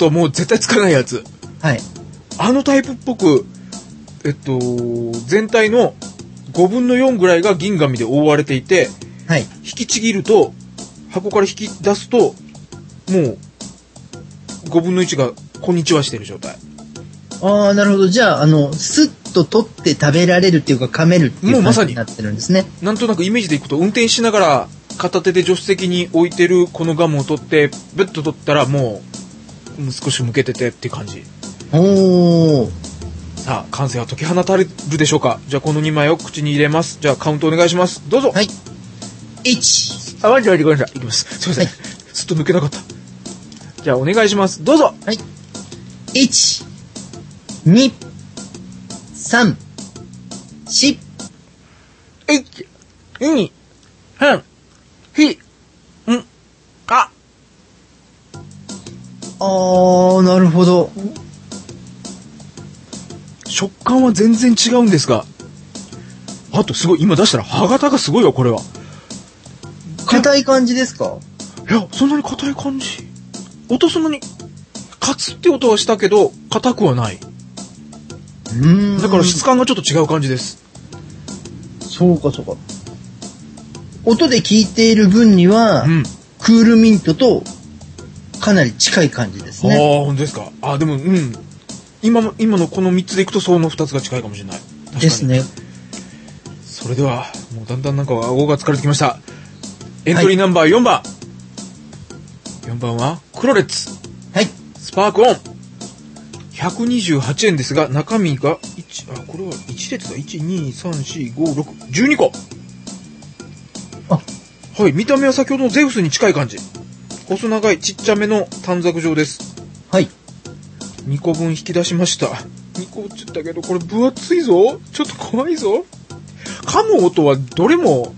ちょっと敷けるともう絶対つかないやつ。 はい。 あのタイプっぽく、 えっと、全体のごぶんのよんぐらいが銀紙で覆われていて、 はい。 引きちぎると、箱から引き出すと、もう、ごぶんのいちがこんにちはしてる状態。 ああ、なるほど。じゃあ、あの、スッと取って食べられるっていうか噛めるっていう感じになってるんですね。 なんとなくイメージでいくと、運転しながら片手で助手席に置いてるこのガムを取って、ベッと取ったらもう、少し向けててって感じ。 おー。 さあ、感性は解き放たれるでしょうか。じゃあこのにまいを口に入れます。じゃあカウントお願いします。どうぞ。 はい。いち。 あ、待って待ってごめんなさい。いきます。すいません。はい、すっと抜けなかった。じゃあお願いします。どうぞ。 はい。いち、に、さん、し、 いち、に、さん、し、ん、あ。 あー、なるほど。 食感は全然違うんですが、あとすごい、今出したら歯型がすごいわ、これは。 硬い感じですか？ いや、そんなに硬い感じ。音そんなに、カツって音はしたけど、硬くはない。うーん。 だから質感がちょっと違う感じです。 そうか、そうか。音で聞いている分には、 うん、 クールミントとかなり近い感じですね。 ああ、本当ですか。あ、でも、うん。今、今のこのみっつでいくとそのふたつが近いかもしれない。確かにですね。 それでは、もうだんだんなんか顎が疲れてきました。エントリーナンバーよんばん。はい、よんばんは、クロレッツ。 はい。 スパークオン。ひゃくにじゅうはちえんですが、中身がいち、あ、これはいち列だ。いち、に、さん、よん、ご、ろく、じゅうにこ。 あ、 はい。見た目は先ほどのゼウスに近い感じ。細長いちっちゃめの短冊状です。 はい。 にこぶん引き出しました。にこって言ったけど、これ分厚いぞ。ちょっと怖いぞ。噛む音はどれも、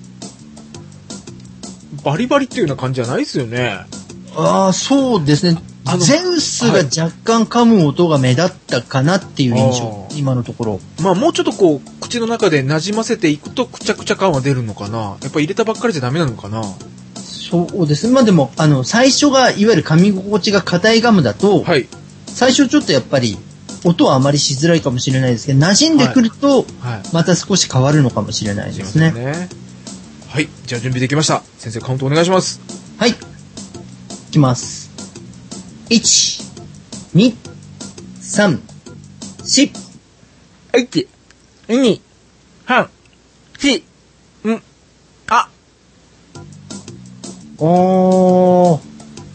バリバリっていうような感じじゃないですよね。 ああ、そうですね。ゼウスが若干噛む音が目立ったかなっていう印象、今のところ。 まあもうちょっとこう、口の中で馴染ませていくと、くちゃくちゃ感は出るのかな。やっぱ入れたばっかりじゃダメなのかな。 そうですね。まあでも、あの、最初が、いわゆる噛み心地が硬いガムだと、はい、最初ちょっとやっぱり、音はあまりしづらいかもしれないですけど、馴染んでくると、また少し変わるのかもしれないですね。はい、ねはい。じゃあ準備できました。先生カウントお願いします。 はい。いきます。いち、に、さん、し、いち、に、さん、し、ん、あ。おー。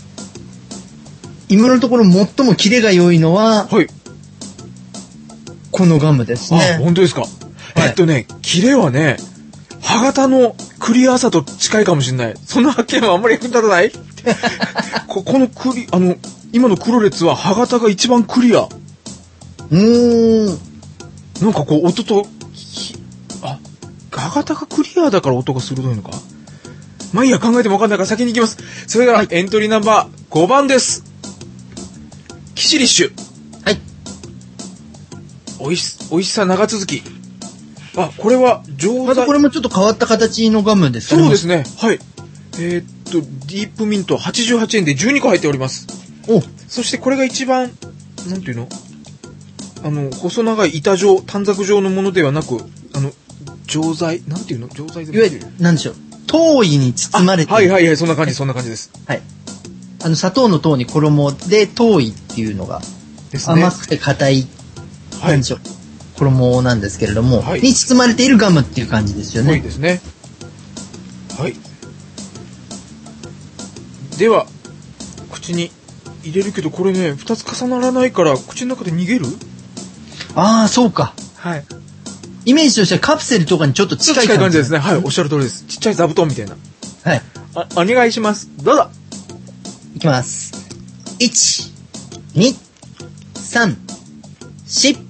今のところ最もキレが良いのは、はい。このガムですね。 あ、本当ですか。はい、えっとね、キレはね、歯型のクリアさと近いかもしれない。その発見はあんまり役に立たないこ, このクリ、あの、今のクロレツは歯型が一番クリア。うーん。 なんかこう、音と、あ、歯型がクリアだから音が鋭いのか。まあいいや、考えてもわかんないから先に行きます。それでは、はい、エントリーナンバーごばんです。キシリッシュ。はい。おいし、おいしさ長続き。あ、これは錠剤。 またこれもちょっと変わった形のガムですかね。 そうですね。はい。えー、っと、ディープミントはちじゅうはちえんでじゅうにこ入っております。お、そしてこれが一番、なんていうの？あの、細長い板状、短冊状のものではなく、あの、錠剤なんていうの？錠剤でも。 いわゆる、なんでしょう。糖衣に包まれてる。 はいはいはい、そんな感じ、そんな感じです。 はい。あの、砂糖の糖に衣で糖衣っていうのが、ですね、甘くて硬い、はい、なんでしょう。衣なんですけれども、はい、に包まれているガムっていう感じですよね。 そうですね。はい。では、口に入れるけど、これね、二つ重ならないから、口の中で逃げる？ ああ、そうか。 はい。 イメージとしてはカプセルとかにちょっと近い感じ。 近い感じですね。はい、おっしゃる通りです。ちっちゃい座布団みたいな。 はい。 あ、お願いします。どうぞ。 いきます。いち、に、さん、し、いち、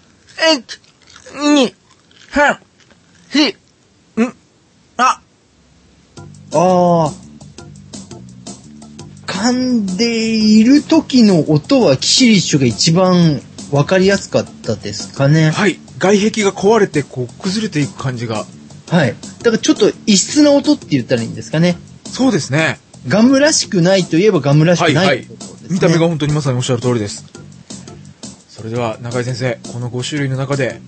に、さん、し、ん、あ。ああ。噛んでいる時の音はキシリッシュが一番わかりやすかったですかね。 はい。外壁が壊れてこう崩れていく感じが。 はい。だからちょっと異質な音って言ったらいいんですかね。 そうですね。 ガムらしくないといえばガムらしくない、はいはい、 見た目が本当にまさにおっしゃる通りです。それでは中井先生、このご種類の中で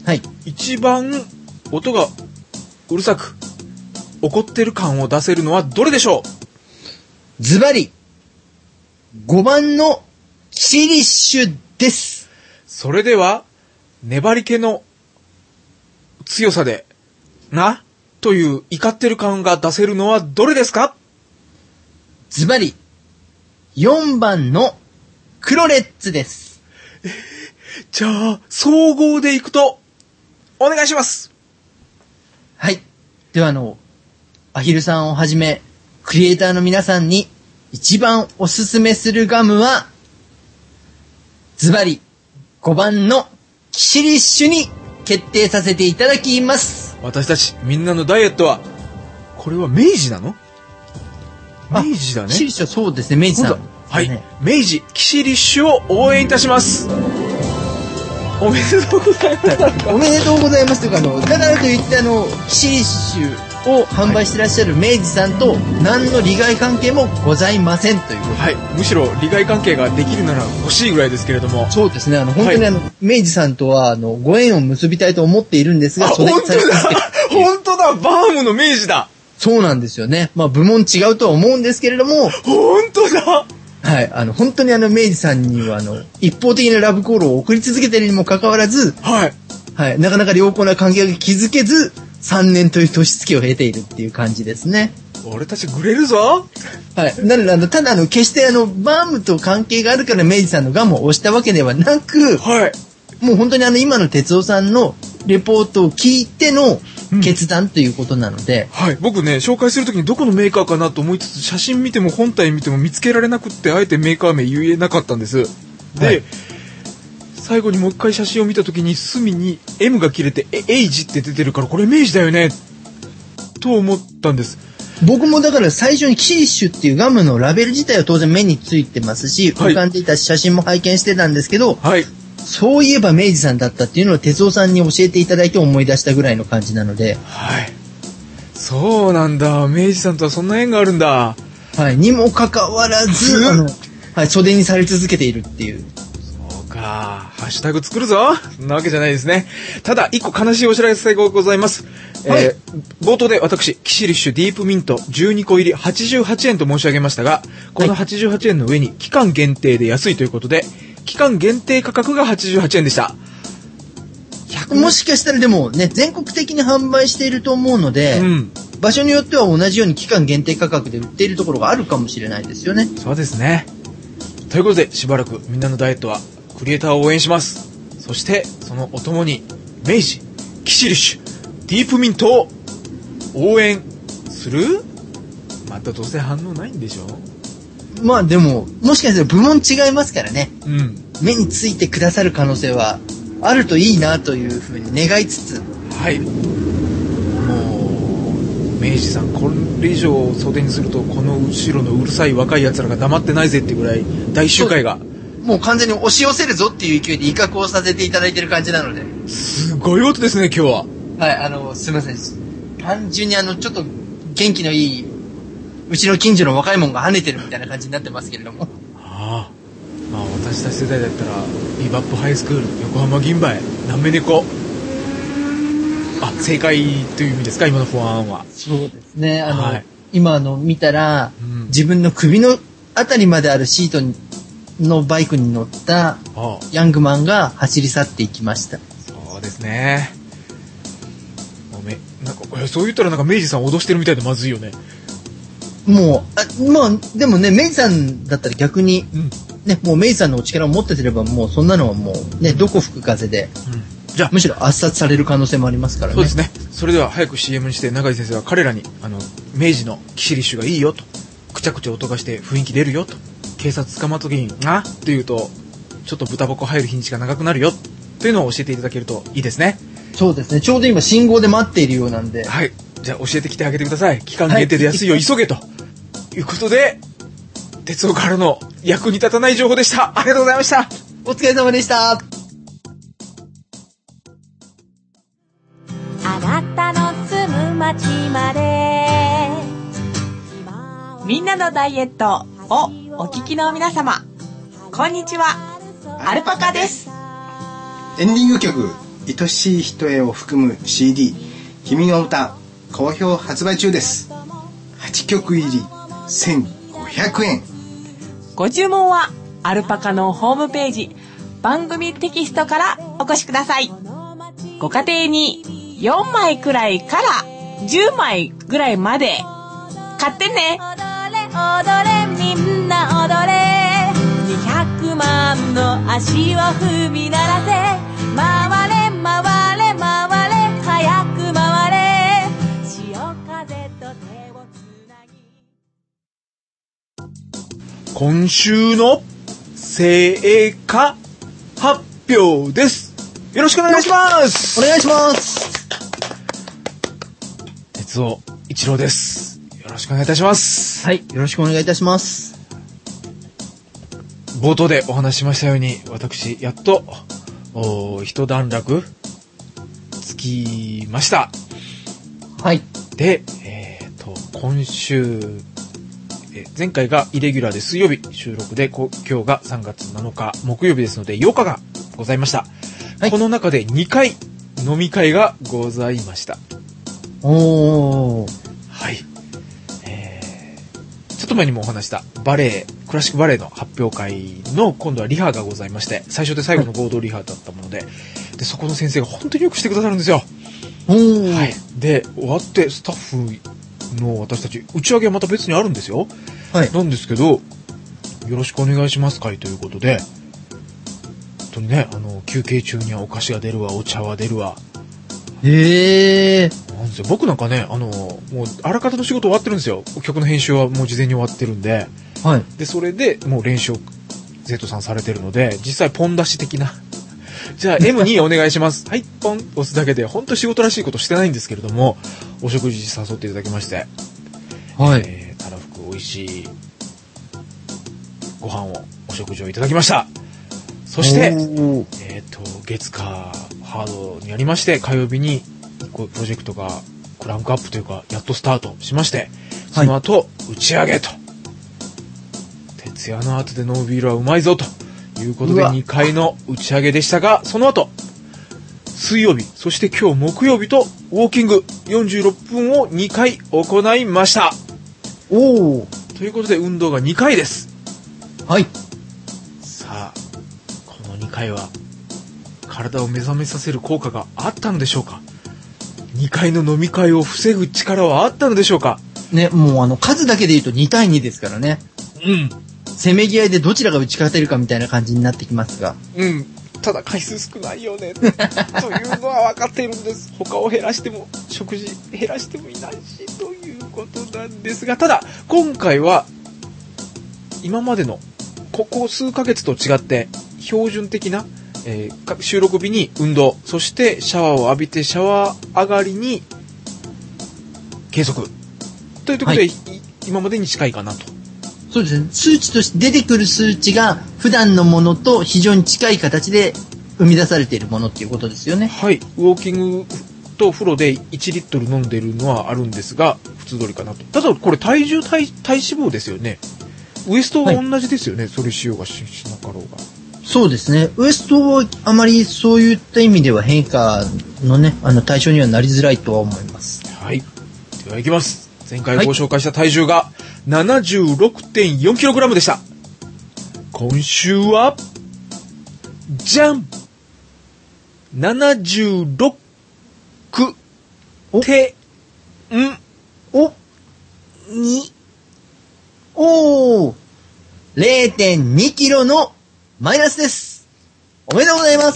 はい。 一番音がうるさく怒ってる感を出せるのはどれでしょう？ ズバリ、ごばんのキシリッシュです。 それでは、粘り気の強さで、な、という怒ってる感が出せるのはどれですか？ ズバリ、よんばんのクロレッツです。 えー、じゃあ、総合でいくと、お願いします。 はい。ではあの、アヒルさんをはじめ、クリエイターの皆さんに一番おすすめするガムは、ズバリごばんのキシリッシュに決定させていただきます。 私たちみんなのダイエットは、これは明治なの？明治だね。 キシリッシュはそうですね、明治さん、ね。 はい。明治キシリッシュを応援いたします。おめでとうございます。 おめでとうございますというか、あの、だからといってあの、キシリッシュを販売してらっしゃる明治さんと何の利害関係もございませんということで。 はい。むしろ利害関係ができるなら欲しいぐらいですけれども。 そうですね。あの、本当にあの、はい、明治さんとは、あの、ご縁を結びたいと思っているんですが、 本当だ本当だバームの明治だそうなんですよね。まあ、部門違うとは思うんですけれども。 本当だはい。あの、本当にあの、明治さんには、あの、一方的なラブコールを送り続けているにもかかわらず、 はい。 はい。なかなか良好な関係が築けず、さんねんという年月を経ているっていう感じですね。 俺たちグレるぞはい。なので、あの、ただ、あの、決してあの、バームと関係があるから明治さんのガムを押したわけではなく、 はい。 もう本当にあの、今の哲夫さんのレポートを聞いての決断ということなので、 うん、はい。僕ね、紹介するときにどこのメーカーかなと思いつつ、写真見ても本体見ても見つけられなくって、あえてメーカー名言えなかったんです。で、はい、最後にもう一回写真を見たときに、隅に エム が切れて、え、エイジって出てるから、これ明治だよね、と思ったんです。 僕もだから最初にキシリッシュっていうガムのラベル自体は当然目についてますし、はい、浮かんでいた写真も拝見してたんですけど、はい、そういえば明治さんだったっていうのを哲夫さんに教えていただいて思い出したぐらいの感じなので、 はい。そうなんだ。明治さんとはそんな縁があるんだ。 はい。にもかかわらず、あの、はい、袖にされ続けているっていう。 そうか。ハッシュタグ作るぞ。そんなわけじゃないですね。ただ、一個悲しいお知らせがございます。はい、えー、冒頭で私、キシリッシュディープミントじゅうにこ入りはちじゅうはちえんと申し上げましたが、このはちじゅうはちえんの上に期間限定で安いということで、期間限定価格がはちじゅうはちえんでした。 もしかしたらでもね、全国的に販売していると思うので、うん、場所によっては同じように期間限定価格で売っているところがあるかもしれないですよね。 そうですね。ということで、しばらくみんなのダイエットはクリエイターを応援します。そして、そのお供に、明治、キシリッシュ、ディープミントを応援する？またどうせ反応ないんでしょ？ まあでも、もしかしたら部門違いますからね。 うん。 目についてくださる可能性はあるといいなというふうに願いつつ。 はい。もう、明治さん、これ以上袖にすると、この後ろのうるさい若い奴らが黙ってないぜっていうぐらい、大集会が。 もう完全に押し寄せるぞっていう勢いで威嚇をさせていただいてる感じなので。 すごい音ですね、今日は。 はい、あの、すいません。単純にあの、ちょっと元気のいい、うちの近所の若いもんが跳ねてるみたいな感じになってますけれども。 ああ。まあ私たち世代だったら、ビバップハイスクール、横浜銀蝿、なめ猫。あ、正解という意味ですか、今の不安は。 そうですね。あの、はい、今あの、見たら、うん、自分の首のあたりまであるシートのバイクに乗ったヤングマンが走り去っていきました。 そうですね。めなんかそう言ったらなんか明治さん脅してるみたいでまずいよね。 もうあまあでもね明治さんだったら逆に、うん、ねもう明治さんのお力を持ってすればもうそんなのはもうねどこ吹く風で、うん、じゃあむしろ圧殺される可能性もありますからね。 そうですね。それでは早く シーエム にして永井先生は彼らにあの明治のキシリッシュがいいよとくちゃくちゃ音がして雰囲気出るよと警察捕まった時にあって言うとちょっと豚箱入る日にちが長くなるよというのを教えていただけるといいですね。 そうですね。ちょうど今信号で待っているようなんで。 はい。じゃあ教えてきてあげてください。期間限定で安いよ、はい、急げということで、哲夫からの役に立たない情報でした。ありがとうございました。 お疲れ様でした。あなたの住む町まで。みんなのダイエットをお聞きの皆様、こんにちは。アルパカです。 エンディング曲愛しい人へを含む シーディー 君の歌好評発売中です。はちきょく入りせんごひゃくえん。 ご注文はアルパカのホームページ番組テキストからお越しください。ご家庭によんまいくらいからじゅうまいぐらいまで買ってね。踊れ踊れみんな踊れ、にひゃくまんの足を踏み鳴らせ、回れ回れ回れ早く回れ、潮風と手をつなぎ。 今週の成果発表です。よろしくお願いします。 お願いします。 鉄尾一郎です。よろしくお願いいたします。 はい、よろしくお願いいたします。 冒頭でお話ししましたように、私やっと一段落つきました。 はい。 で、えっと今週え前回がイレギュラーで水曜日収録で、今日がさんがつなのか木曜日ですのでようかがございました。はい、この中でにかい飲み会がございました。 おー。 はい。えー、ちょっと前にもお話したバレエ、クラシックバレエの発表会の今度はリハがございまして、最初で最後の合同リハだったもので、はい、でそこの先生が本当によくしてくださるんですよ。 おー。 はい。で、終わってスタッフの私たち打ち上げはまた別にあるんですよ。はい。なんですけど、よろしくお願いします会ということで、本当にね、あの休憩中にはお菓子が出るわ、お茶は出るわ。 へー。 なんですよ。僕なんかね、あのもうあらかたの仕事終わってるんですよ。曲の編集はもう事前に終わってるんで、はい。でそれでもう練習を Z さんされてるので、実際ポン出し的なじゃあ エムに お願いしますはいポン押すだけで、本当仕事らしいことしてないんですけれども、お食事誘っていただきまして、はい、えー、たらふく美味しいご飯をお食事をいただきました。そしてえっと月火ハードにやりまして、火曜日にこうプロジェクトがクランクアップというかやっとスタートしまして、その後、はい、打ち上げと、徹夜の後でノービールはうまいぞということでにかいの打ち上げでしたが、その後水曜日、そして今日木曜日とウォーキングよんじゅうろっぷんをにかい行いました。おー。ということで運動がにかいです。はい。さあこのにかいは体を目覚めさせる効果があったのでしょうか。にかいの飲み会を防ぐ力はあったのでしょうかね。もうあの数だけで言うとにたいにですからね。 うん。 せめぎ合いでどちらが打ち勝てるかみたいな感じになってきますが。 うん。ただ回数少ないよねというのは分かっているんです。他を減らしても食事減らしてもいないしということなんですが、ただ今回は今までのここ数ヶ月と違って標準的な、えー、収録日に運動、そしてシャワーを浴びてシャワー上がりに計測というところで、はい、今までに近いかなと。 そうですね。数値として出てくる数値が普段のものと非常に近い形で生み出されているものっていうことですよね。 はい。ウォーキングと風呂でいちリットル飲んでるのはあるんですが、普通通りかなと。ただこれ体重 体, 体脂肪ですよね。ウエストは同じですよね。はい、それしようが し, しなかろうが。 そうですね。ウエストはあまりそういった意味では変化のね、あの対象にはなりづらいとは思います。 はい。ではいきます。前回ご紹介した体重が、はい、ななじゅうろくてんよんキログラム でした。今週はじゃん !ななじゅうろくてんおにおー れいてんにキロのマイナスです。おめでとうございます。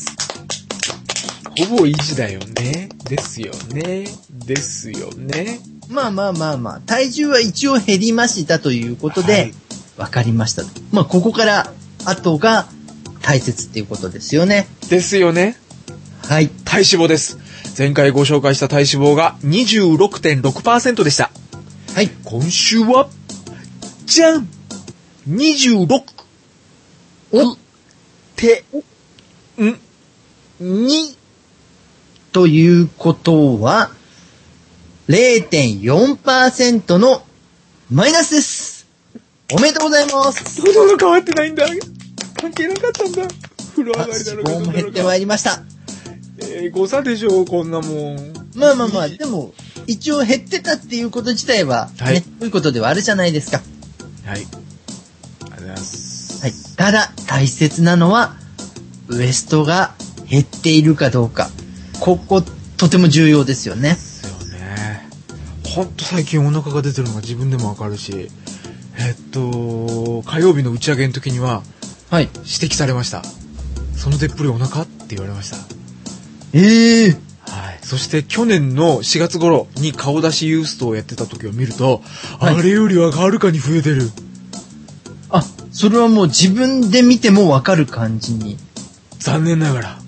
ほぼ維持だよね。ですよね。ですよね。 まあまあまあまあ、体重は一応減りましたということで、はい、分かりましたと。まあここから後が大切っていうことですよね。 ですよね。 はい。 体脂肪です。前回ご紹介した体脂肪が にじゅうろくてんろくパーセント でした。はい。今週は、じゃん !にじゅうろくおてんにということは、れいてんよんパーセント のマイナスです。おめでとうございます。 ほとんど変わってないんだ。関係なかったんだ。風呂上がりだろうけど。 脂肪も減ってまいりました。 えー、誤差でしょ、こんなもん。 まあまあまあ、でも、一応減ってたっていうこと自体は、ね、 はい。 そういうことではあるじゃないですか。 はい。ありがとうございます。 はい。ただ、大切なのは、ウエストが減っているかどうか。ここ、とても重要ですよね。 ですよね。ほんと最近お腹が出てるのが自分でもわかるし、えっと、火曜日の打ち上げの時には、 はい。 指摘されました。そのでっぷりお腹って言われました。 ええー。 はい。そして去年のしがつ頃に顔出しユーストをやってた時を見ると、 はい、 あれよりははるかに増えてる。 あ、それはもう自分で見てもわかる感じに。 残念ながら。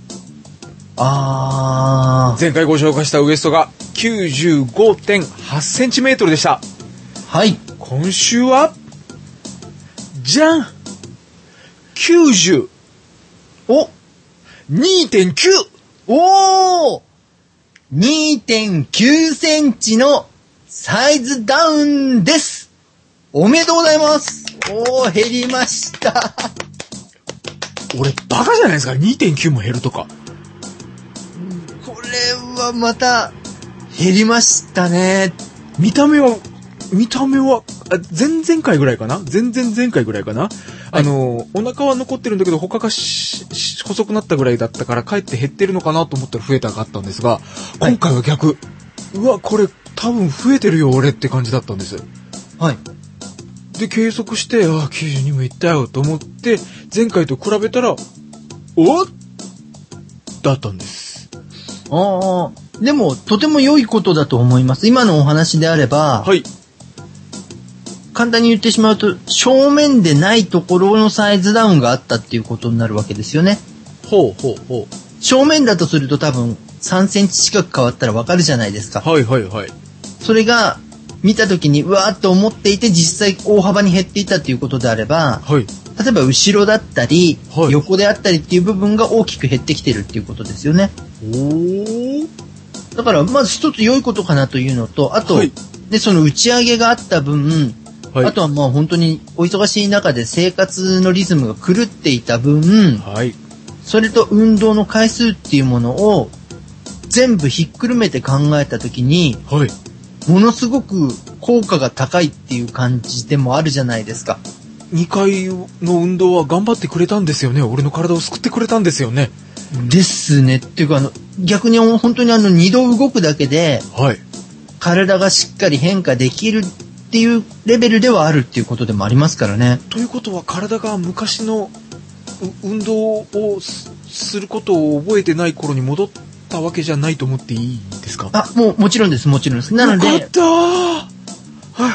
あー。 前回ご紹介したウエストが きゅうじゅうごてんはちセンチメートルでした。 はい。 今週は、じゃん !きゅうじゅう。 おにてんきゅう! おー にてんきゅうセンチのサイズダウンです。おめでとうございます。おー、減りました。 俺、バカじゃないですか ?にてんきゅう も減るとか。 これはまた、減りましたね。 見た目は、見た目は、前々回ぐらいかな前々前回ぐらいかな、はい、あの、お腹は残ってるんだけど、他がしし細くなったぐらいだったから、かえって減ってるのかなと思ったら増えたがあったんですが、今回は逆。はい、うわ、これ多分増えてるよ、俺って感じだったんです。 はい。 で、計測して、ああ、きゅうじゅうにもいったよと思って、前回と比べたら、おっだったんです。 ああ、でも、とても良いことだと思います。今のお話であれば、 はい。 簡単に言ってしまうと、正面でないところのサイズダウンがあったっていうことになるわけですよね。 ほうほうほう。 正面だとすると多分さんセンチ近く変わったらわかるじゃないですか。 はいはいはい。 それが見た時にうわーっと思っていて実際大幅に減っていたっていうことであれば、 はい、 例えば後ろだったり、はい、横であったりっていう部分が大きく減ってきてるっていうことですよね。 おー。 だからまず一つ良いことかなというのと、あと、はい、でその打ち上げがあった分、はい、あとはまあ本当にお忙しい中で生活のリズムが狂っていた分、はい、それと運動の回数っていうものを全部ひっくるめて考えたときに、はい、ものすごく効果が高いっていう感じでもあるじゃないですか。 にかいの運動は頑張ってくれたんですよね。俺の体を救ってくれたんですよね。 ですね。っていうかあの逆に本当にあのにど動くだけで、はい、体がしっかり変化できるっていうレベルではあるっていうことでもありますからね。 ということは体が昔の運動をすることを覚えてない頃に戻ったわけじゃないと思っていいですか？ あ、もうもちろんです、もちろんです。なので、 よかったー、はい、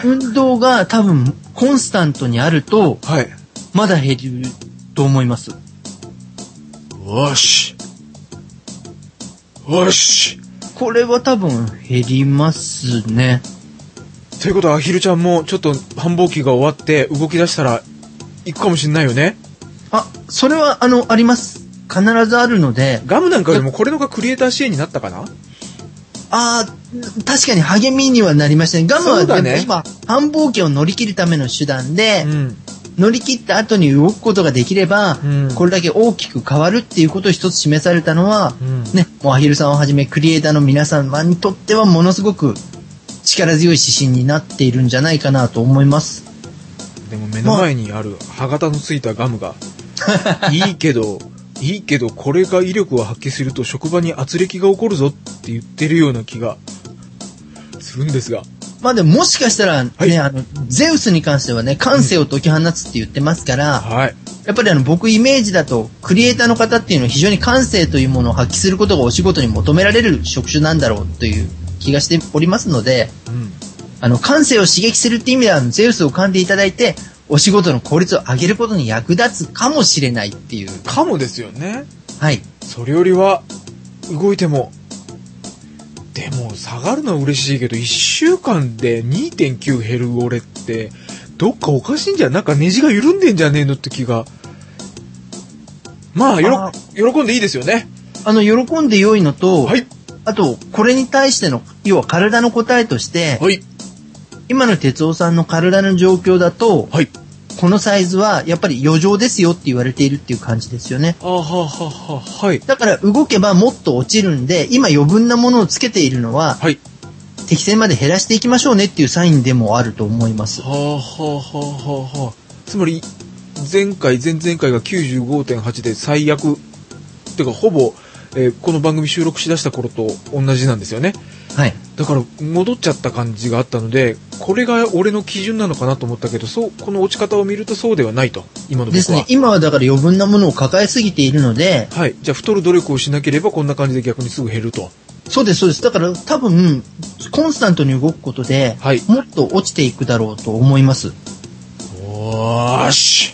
運動が多分コンスタントにあると、はい、まだ減ると思います。 よし。よし。 これは多分減りますね。 ということはアヒルちゃんもちょっと繁忙期が終わって動き出したら行くかもしれないよね。 あ、それはあのあります。必ずあるので。 ガムなんかよりもこれのがクリエイター支援になったかな。 あー、確かに励みにはなりましたね。ガムはでも今繁忙期を乗り切るための手段で、うん、乗り切った後に動くことができれば、うん、これだけ大きく変わるっていうことを一つ示されたのは、うん、ね、もうアヒルさんをはじめクリエイターの皆様にとってはものすごく力強い指針になっているんじゃないかなと思います。 でも目の前にある歯型のついたガムが、まあ、いいけどいいけどこれが威力を発揮すると職場に圧力が起こるぞって言ってるような気がするんですが、 まあでももしかしたらね、はい、あのゼウスに関してはね感性を解き放つって言ってますから、うん、はい、やっぱりあの僕イメージだとクリエイターの方っていうのは非常に感性というものを発揮することがお仕事に求められる職種なんだろうという気がしておりますので、うん、あの感性を刺激するっていう意味ではゼウスを噛んでいただいてお仕事の効率を上げることに役立つかもしれないっていう。 かもですよね。 はい。 それよりは動いてもでも下がるのは嬉しいけどいっしゅうかんで にてんきゅう 減る俺ってどっかおかしいんじゃん。なんかネジが緩んでんじゃねえのって気が。まあよろ喜んでいいですよね。 あの喜んで良いのと、はい、あとこれに対しての要は体の答えとして、はい、今の哲夫さんの体の状況だと、はい、 このサイズはやっぱり余剰ですよって言われているっていう感じですよね。 あははは、はい。 だから動けばもっと落ちるんで、今余分なものをつけているのは、 はい。 適正まで減らしていきましょうねっていうサインでもあると思います。 はあ、はあはあはあはあ。つまり、前回、前々回が きゅうじゅうごてんはち で最悪、てかほぼ、えー、この番組収録しだした頃と同じなんですよね。 はい。 だから戻っちゃった感じがあったので、これが俺の基準なのかなと思ったけど、そう、この落ち方を見るとそうではないと、今の僕は。 ですね。今はだから余分なものを抱えすぎているので、 はい。じゃあ太る努力をしなければこんな感じで逆にすぐ減ると。 そうです、そうです。だから多分、コンスタントに動くことで、はい、もっと落ちていくだろうと思います。 おーし。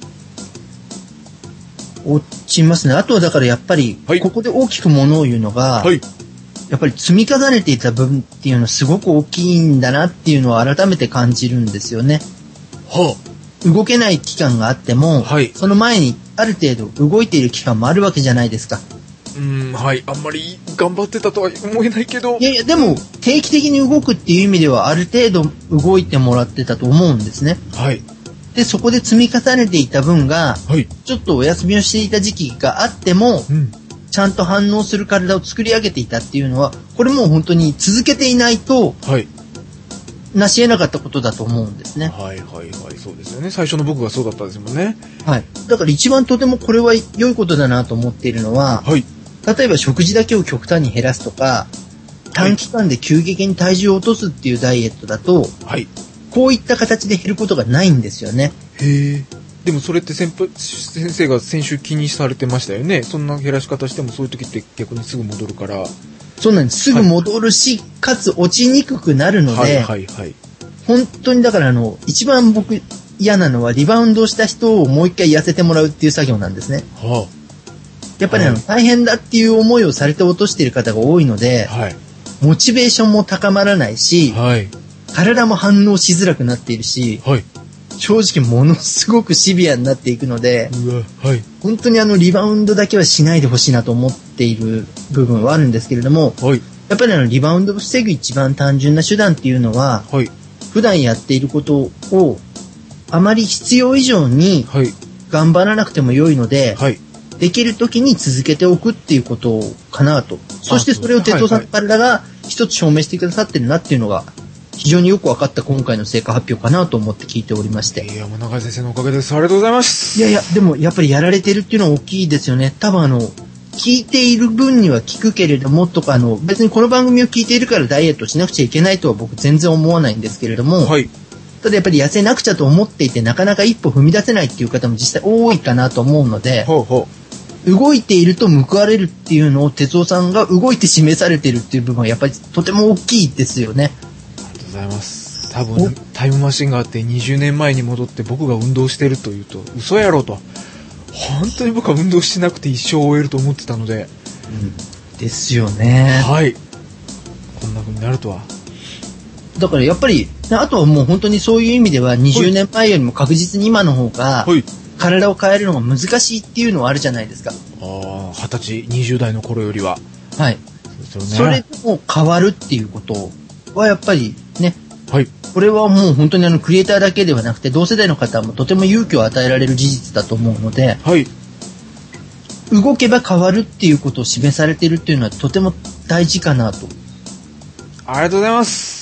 落ちますね。あとはだからやっぱり、はい、ここで大きくものを言うのが、はい、やっぱり積み重ねていた部分っていうのはすごく大きいんだなっていうのを改めて感じるんですよね。 はあ、動けない期間があっても、はい、その前にある程度動いている期間もあるわけじゃないですか。 うーん、はい。あんまり頑張ってたとは思えないけど。 いやいや、でも定期的に動くっていう意味ではある程度動いてもらってたと思うんですね。 はい。 で、そこで積み重ねていた分が、はい、ちょっとお休みをしていた時期があっても、うん、ちゃんと反応する体を作り上げていたっていうのは、これもう本当に続けていないと、はい、成し得なかったことだと思うんですね。 はいはいはい、そうですよね。最初の僕がそうだったんですもんね。 はい。だから一番とてもこれは良いことだなと思っているのは、はい、例えば食事だけを極端に減らすとか、短期間で急激に体重を落とすっていうダイエットだと、はい、こういった形で減ることがないんですよね。 へえ。でもそれって先輩先生が先週気にされてましたよね。そんな減らし方してもそういう時って逆にすぐ戻るから。 そうなんです。すぐ戻るし、はい、かつ落ちにくくなるので、はいはいはい、本当にだからあの一番僕嫌なのはリバウンドした人をもう一回痩せてもらうっていう作業なんですね。はあ、やっぱりあの、はい、大変だっていう思いをされて落としている方が多いので、はい、モチベーションも高まらないし、はい、体も反応しづらくなっているし、はい、正直ものすごくシビアになっていくので、うわ、はい、本当にあのリバウンドだけはしないでほしいなと思っている部分はあるんですけれども、はい、やっぱりあのリバウンドを防ぐ一番単純な手段っていうのは、はい、普段やっていることをあまり必要以上に頑張らなくても良いので、はい、できる時に続けておくっていうことかなと。そしてそれを哲夫さんの体が一つ証明してくださってるなっていうのが非常によく分かった今回の成果発表かなと思って聞いておりまして。 いや、もう中井先生のおかげです。ありがとうございます。 いやいや、でもやっぱりやられてるっていうのは大きいですよね。多分あの、聞いている分には聞くけれどもとか、あの、別にこの番組を聞いているからダイエットしなくちゃいけないとは僕全然思わないんですけれども、はい、ただやっぱり痩せなくちゃと思っていてなかなか一歩踏み出せないっていう方も実際多いかなと思うので、ほうほう、動いていると報われるっていうのを哲夫さんが動いて示されているっていう部分はやっぱりとても大きいですよね。 ありがとうございます。多分タイムマシンがあってにじゅうねんまえに戻って僕が運動してるというと嘘やろと、本当に僕は運動しなくて一生終えると思ってたので、 うん、ですよね。 はい、こんな風になるとは。 だからやっぱりあとはもう本当にそういう意味ではにじゅうねんまえよりも確実に今の方が体を変えるのが難しいっていうのはあるじゃないですか。 ああ、二十歳にじゅう代の頃よりは。 はい。そうですよね。それも変わるっていうことはやっぱりね。はい。これはもう本当にあのクリエイターだけではなくて同世代の方もとても勇気を与えられる事実だと思うので、はい、動けば変わるっていうことを示されているっていうのはとても大事かなと。 ありがとうございます。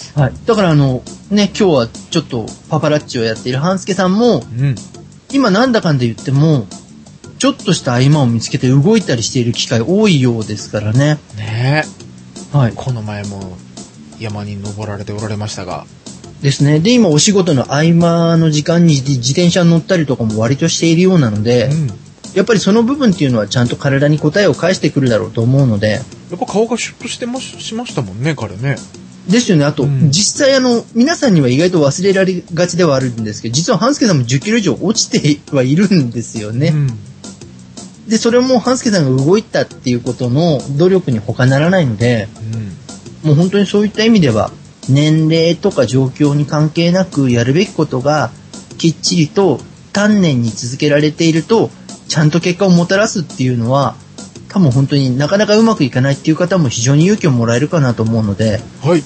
はい。だからあのね、今日はちょっとパパラッチをやっている半助さんも、うん、今なんだかんだ言ってもちょっとした合間を見つけて動いたりしている機会多いようですからね。 ねえ。はい。この前も山に登られておられましたが。 ですね。で、今お仕事の合間の時間に自転車に乗ったりとかも割としているようなので、うん、やっぱりその部分っていうのはちゃんと体に答えを返してくるだろうと思うので。やっぱ顔がシュッとしてましましたもんね、彼ね。 ですよね。あと、うん、実際あの、皆さんには意外と忘れられがちではあるんですけど、実は半助さんもじゅっキロ以上落ちてはいるんですよね。うん、で、それも半助さんが動いたっていうことの努力に他ならないので、うん、もう本当にそういった意味では、年齢とか状況に関係なくやるべきことがきっちりと丹念に続けられているとちゃんと結果をもたらすっていうのは多分本当になかなかうまくいかないっていう方も非常に勇気をもらえるかなと思うので、はい、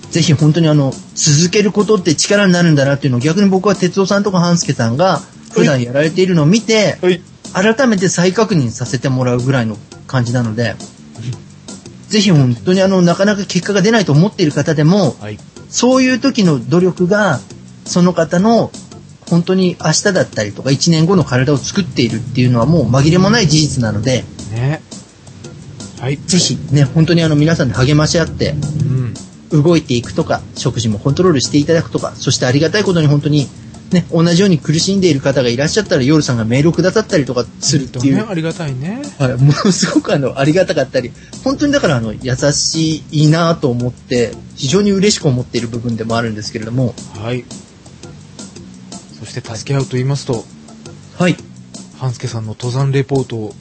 ぜひ本当にあの、続けることって力になるんだなっていうのを逆に僕は哲夫さんとか半助さんが普段やられているのを見て、 はい。 改めて再確認させてもらうぐらいの感じなので、ぜひ本当にあの、なかなか結果が出ないと思っている方でも、 はい。 そういう時の努力が、その方の本当に明日だったりとかいちねんごの体を作っているっていうのはもう紛れもない事実なので、 ね。はい。 ぜひね、本当にあの皆さんで励まし合って、 うん。 動いていくとか、食事もコントロールしていただくとか、そしてありがたいことに本当にね、同じように苦しんでいる方がいらっしゃったら、夜さんがメールをくださったりとかするっていう。 ね、ありがたいね。 はい、ものすごくあの、ありがたかったり、本当にだからあの、優しいなと思って、非常に嬉しく思っている部分でもあるんですけれども。 はい。そして助け合うと言いますと、 はい。 半助さんの登山レポートを、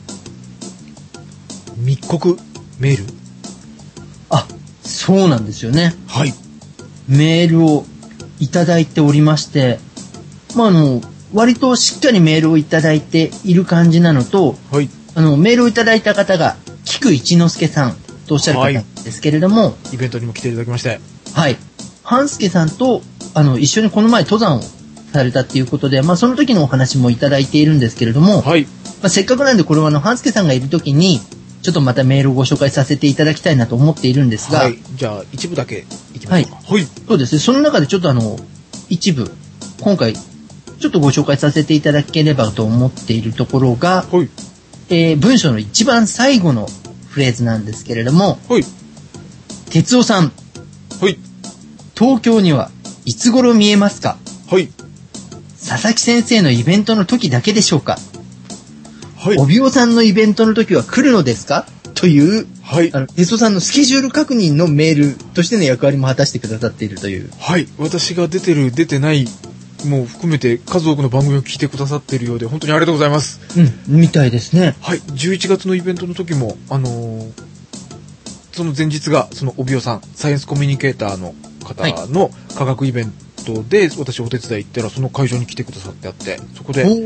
密告メール？ あ、そうなんですよね。 はい。 メールをいただいておりまして、まあ、あの、割としっかりメールをいただいている感じなのと、 はい。 あの、メールをいただいた方が、菊一之輔さんとおっしゃる方なんですけれども、はい、 イベントにも来ていただきまして。 はい。半助さんと、あの、一緒にこの前登山をされたっていうことで、まあ、その時のお話もいただいているんですけれども、 はい。 まあ、せっかくなんでこれはあの、半助さんがいる時に、ちょっとまたメールをご紹介させていただきたいなと思っているんですが、 はい。じゃあ、一部だけいきましょうか。はい。はい。 そうですね。その中でちょっとあの、一部、今回、ちょっとご紹介させていただければと思っているところが、 はい。 えー、文章の一番最後のフレーズなんですけれども、 はい。 哲夫さん。 はい。 東京にはいつ頃見えますか？ はい。 佐々木先生のイベントの時だけでしょうか？ はい。 帯尾さんのイベントの時は来るのですか？という、 はい。 あの、哲夫さんのスケジュール確認のメールとしての役割も果たしてくださっているという。 はい。私が出てる、出てない、もう含めて数多くの番組を聞いてくださっているようで、本当にありがとうございます。 うん、みたいですね。 はい。じゅういちがつのイベントの時も、あのー、その前日が、その帯尾さん、サイエンスコミュニケーターの方の科学イベントで、私お手伝い行ったら、その会場に来てくださってあって、そこで、はい、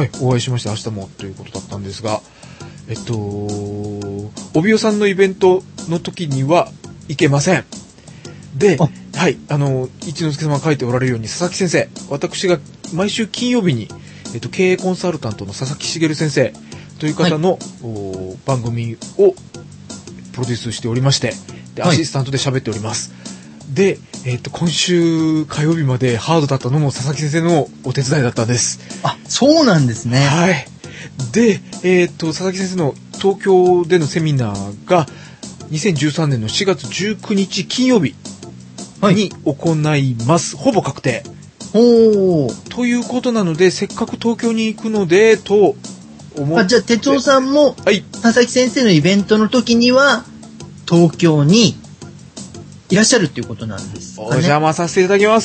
お会いしまして、明日もということだったんですが、えっと、帯尾さんのイベントの時には行けません。で、はい、あの、一之輔様が書いておられるように、佐々木先生、私が毎週金曜日に、えっと、経営コンサルタントの佐々木茂先生という方の、はい、番組をプロデュースしておりまして、で、アシスタントで喋っております。はい、で、えっと、今週火曜日までハードだったのも佐々木先生のお手伝いだったんです。 あ、そうなんですね。 はい。で、えっと、佐々木先生の東京でのセミナーがにせんじゅうさんねんのしがつじゅうくにち金曜日に行います。はい、ほぼ確定。 おー。 ということなので、せっかく東京に行くので、と思って。 あ、じゃあ、哲夫さんも、はい、佐々木先生のイベントの時には、東京にいらっしゃるっていうことなんですかね。 お邪魔させていただきます。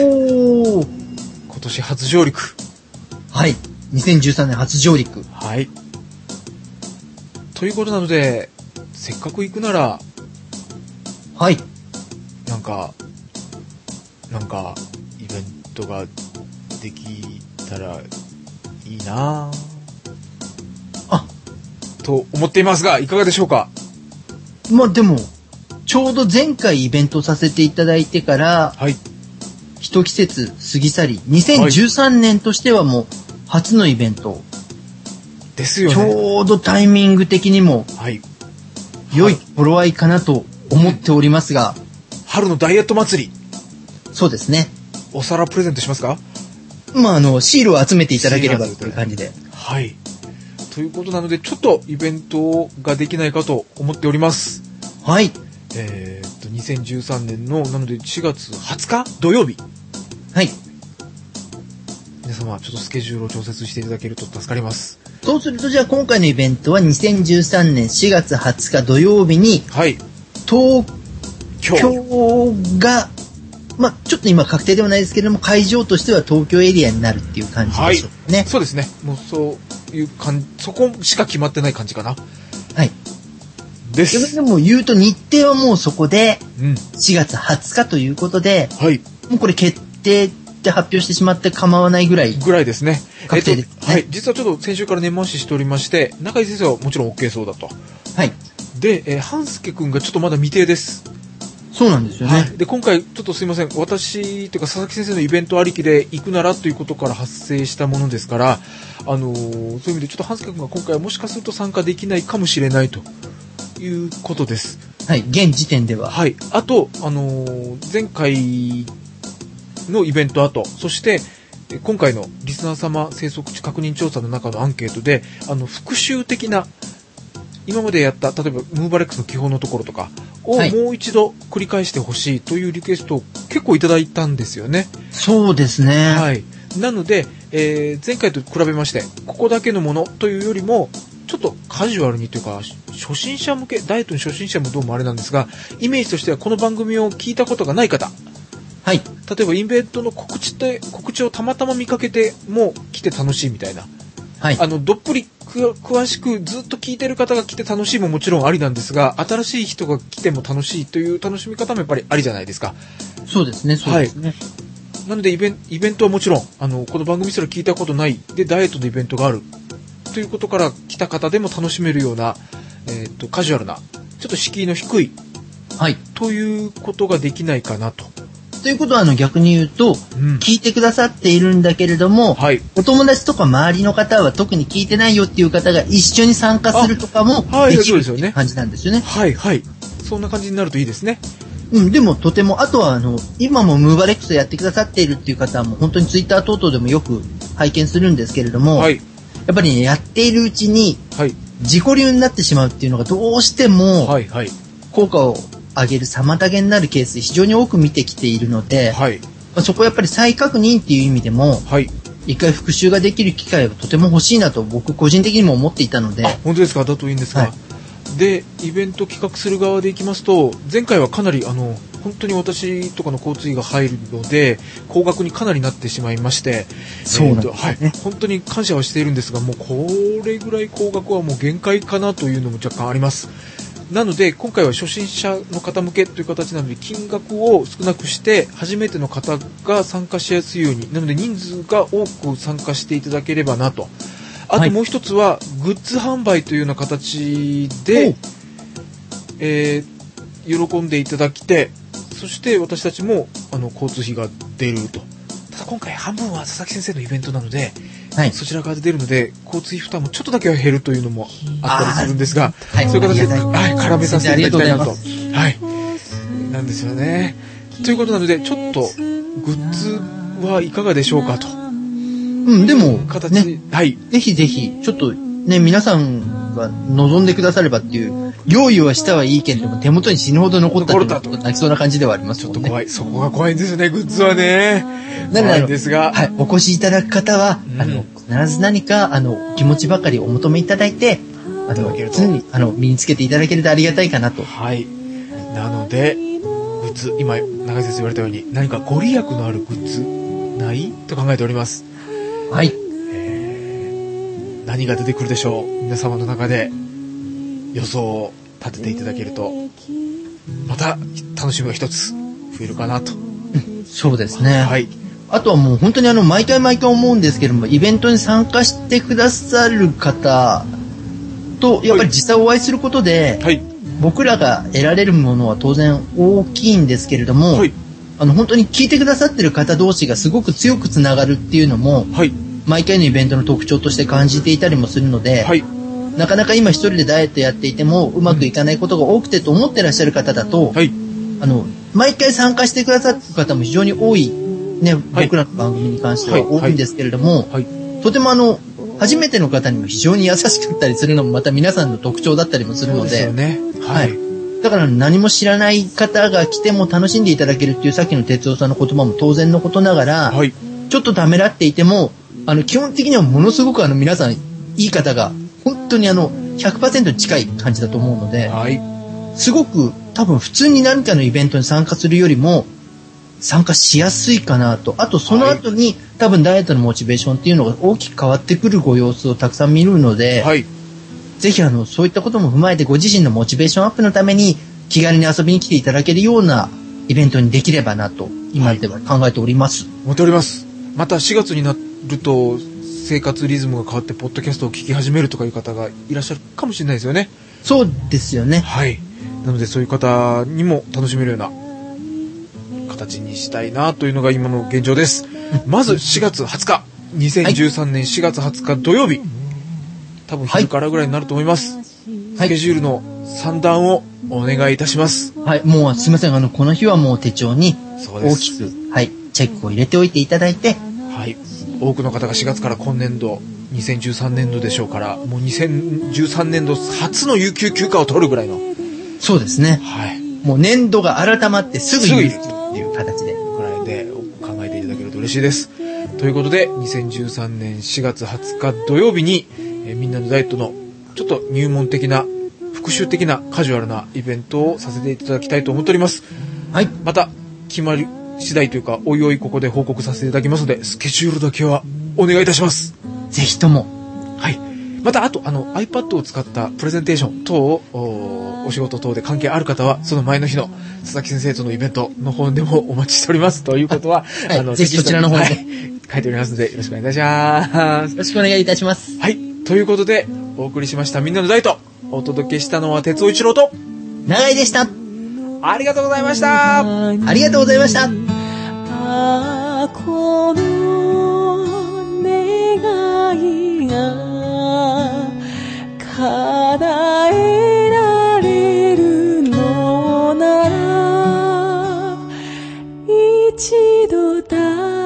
おー。 今年初上陸。 はい。にせんじゅうさんねん初上陸。 はい。ということなので、せっかく行くなら、 はい。 なんか、なんか、イベントができたらいいなぁ。 あ、 と思っていますが、いかがでしょうか？ まあでも、ちょうど前回イベントさせていただいてから、 はい。 一季節過ぎ去り、にせんじゅうさんねんとしてはもう、初のイベント。 ですよね。 ちょうどタイミング的にも、 はい。 良い頃合いかなと思っておりますが、 春のダイエット祭り。 そうですね。 お皿プレゼントしますか？ まあ、あの、シールを集めていただければという感じで。 はい。ということなので、ちょっとイベントができないかと思っております。 はい。 えー、っと、にせんじゅうさんねんの、なのでしがつはつか土曜日。 はい。 皆様、ちょっとスケジュールを調節していただけると助かります。 そうすると、じゃあ今回のイベントはにせんじゅうさんねんしがつはつか土曜日に、 はい。 東京が、まあちょっと今確定ではないですけれども、会場としては東京エリアになるっていう感じでしょうね。はい、 そうですね。もうそういう感じ、そこしか決まってない感じかな。 はい。 です。 でも言うと日程はもうそこで、しがつはつかということで、 うん、はい。 もうこれ決定って発表してしまって構わないぐらい。 ぐらいですね。 確定ですね。 えっと、はい。実はちょっと先週から根回ししておりまして、中井先生はもちろん OK そうだと。 はい。 で、えー、半助くんがちょっとまだ未定です。 そうなんですよね。 はい。で、今回、ちょっとすいません。私、というか佐々木先生のイベントありきで行くならということから発生したものですから、あのー、そういう意味で、ちょっと半助君が今回はもしかすると参加できないかもしれないということです。 はい。現時点では。 はい。あと、あのー、前回のイベント後、そして、今回のリスナー様生息地確認調査の中のアンケートで、あの、復習的な、今までやった、例えば、ムーバレックスの基本のところとかをもう一度繰り返してほしいというリクエストを結構いただいたんですよね。 そうですね。 はい。なので、えー、前回と比べまして、ここだけのものというよりも、ちょっとカジュアルにというか、初心者向け、ダイエットの初心者もどうもあれなんですが、イメージとしてはこの番組を聞いたことがない方、 はい。 例えばイベントの告知って、告知をたまたま見かけても来て楽しいみたいな。 はい。 あの、どっぷりく詳しくずっと聞いてる方が来て楽しいももちろんありなんですが、新しい人が来ても楽しいという楽しみ方もやっぱりありじゃないですか。 そうですね、そうですね。はい、 なのでイベン、イベントはもちろん、あの、この番組すら聞いたことない、で、ダイエットのイベントがある。ということから来た方でも楽しめるような、えっと、カジュアルな、ちょっと敷居の低い、 はい。 ということができないかなと。 ということは、あの、逆に言うと、うん、聞いてくださっているんだけれども、はい、お友達とか周りの方は特に聞いてないよっていう方が一緒に参加するとかもできるっていう感じなんですよね。 はい、はい。そんな感じになるといいですね。 うん、でもとても、あとはあの、今もムーバレックスやってくださっているっていう方はもう本当にツイッター等々でもよく拝見するんですけれども、はい、やっぱりね、やっているうちに、自己流になってしまうっていうのがどうしても、効果を上げる妨げになるケース非常に多く見てきているので、はい、まあ、そこはやっぱり再確認っていう意味でも、はい、一回復習ができる機会はとても欲しいなと僕個人的にも思っていたので。 あ、本当ですか。だといいんですが、はい、でイベント企画する側でいきますと、前回はかなりあの本当に私とかの交通費が入るので高額にかなりなってしまいまして、 そうなんですね、 はい、本当に感謝はしているんですが、もうこれぐらい高額はもう限界かなというのも若干あります。なので今回は初心者の方向けという形なので金額を少なくして初めての方が参加しやすいように、なので人数が多く参加していただければなと。あともう一つは、はい、グッズ販売というような形で、えー、喜んでいただきて、そして私たちもあの交通費が出ると。ただ今回半分は佐々木先生のイベントなので、はい、そちら側で出るので交通費負担もちょっとだけは減るというのもあったりするんですが、はい、そういう形で、はい、絡めさせていただきたいなと、はい、なんですよね。ということなのでちょっとグッズはいかがでしょうかと。 うん、でも形、ね、はい、ぜひぜひちょっとね、皆さんが望んでくださればっていう、用意はしたはいいけれども手元に死ぬほど残ったということ泣きそうな感じではありますもんね。 ちょっと怖い、そこが怖いんですよね、グッズはね。なのでですが、はい、お越しいただく方は、うん、あの必ず何かあの気持ちばかりお求めいただいて、あの常にあの身につけていただけるとありがたいかなと。 はい。なのでグッズ、今長井先生言われたように何かご利益のあるグッズないと考えております。 はい。 えー、何が出てくるでしょう。皆様の中で予想を立てていただけるとまた楽しみが一つ増えるかなと。 そうですね。 はい。 あとはもう本当にあの毎回毎回思うんですけども、イベントに参加してくださる方とやっぱり実際お会いすることで、はい、僕らが得られるものは当然大きいんですけれども、はい、あの本当に聞いてくださってる方同士がすごく強くつながるっていうのも、はい、毎回のイベントの特徴として感じていたりもするので、はい、なかなか今一人でダイエットやっていてもうまくいかないことが多くてと思ってらっしゃる方だと、はい、あの毎回参加してくださる方も非常に多い、ね、はい、僕らの番組に関しては多いんですけれども、はいはい、とてもあの初めての方にも非常に優しかったりするのもまた皆さんの特徴だったりもするので、 そうですよね。はい。 だから何も知らない方が来ても楽しんでいただけるっていうさっきの哲夫さんの言葉も当然のことながら、はい、ちょっとためらっていても、あの基本的にはものすごくあの皆さんいい方が本当にあの ひゃくパーセント に近い感じだと思うので、はい、すごく多分普通に何かのイベントに参加するよりも参加しやすいかなと。あとその後に、はい、多分ダイエットのモチベーションっていうのが大きく変わってくるご様子をたくさん見るので、はい、ぜひあのそういったことも踏まえてご自身のモチベーションアップのために気軽に遊びに来ていただけるようなイベントにできればなと今では考えております。 はい、思っております。またしがつになると生活リズムが変わってポッドキャストを聞き始めるとかいう方がいらっしゃるかもしれないですよね。 そうですよね。 はい。なのでそういう方にも楽しめるような形にしたいなというのが今の現状です。まずしがつはつか、にせんじゅうさんねんしがつはつか土曜日、多分昼からぐらいになると思います。はい、スケジュールの算段をお願いいたします。 はい、もうすいません。あの、この日はもう手帳に大きく、はい、チェックを入れておいていただいて、 はい。多くの方がしがつから今年度、にせんじゅうさんねんどでしょうから、もうにせんじゅうさんねんど初の有給休暇を取るぐらいの。 そうですね。 はい。 もう年度が改まってすぐ有給っていう形で。 ぐらいで考えていただけると嬉しいです。ということで、にせんじゅうさんねんしがつはつか土曜日に、えー、みんなのダイエットのちょっと入門的な、復習的なカジュアルなイベントをさせていただきたいと思っております。はい。また、決まり次第というか、おいおいここで報告させていただきますので、スケジュールだけはお願いいたします。 ぜひとも。 はい。また、あと、あの、iPad を使ったプレゼンテーション等を、お、お仕事等で関係ある方は、その前の日の佐々木先生とのイベントの方でもお待ちしております。ということは、 はい、あの、ぜひそちらの方で、はい、 書いておりますので、よろしくお願いいたします。 よろしくお願いいたします。 はい。ということで、お送りしましたみんなのダイエット。お届けしたのは、哲夫一郎と、 長井でした。 ありがとうございました。 ありがとうございました。 あー、この願いが叶えられるのなら一度だ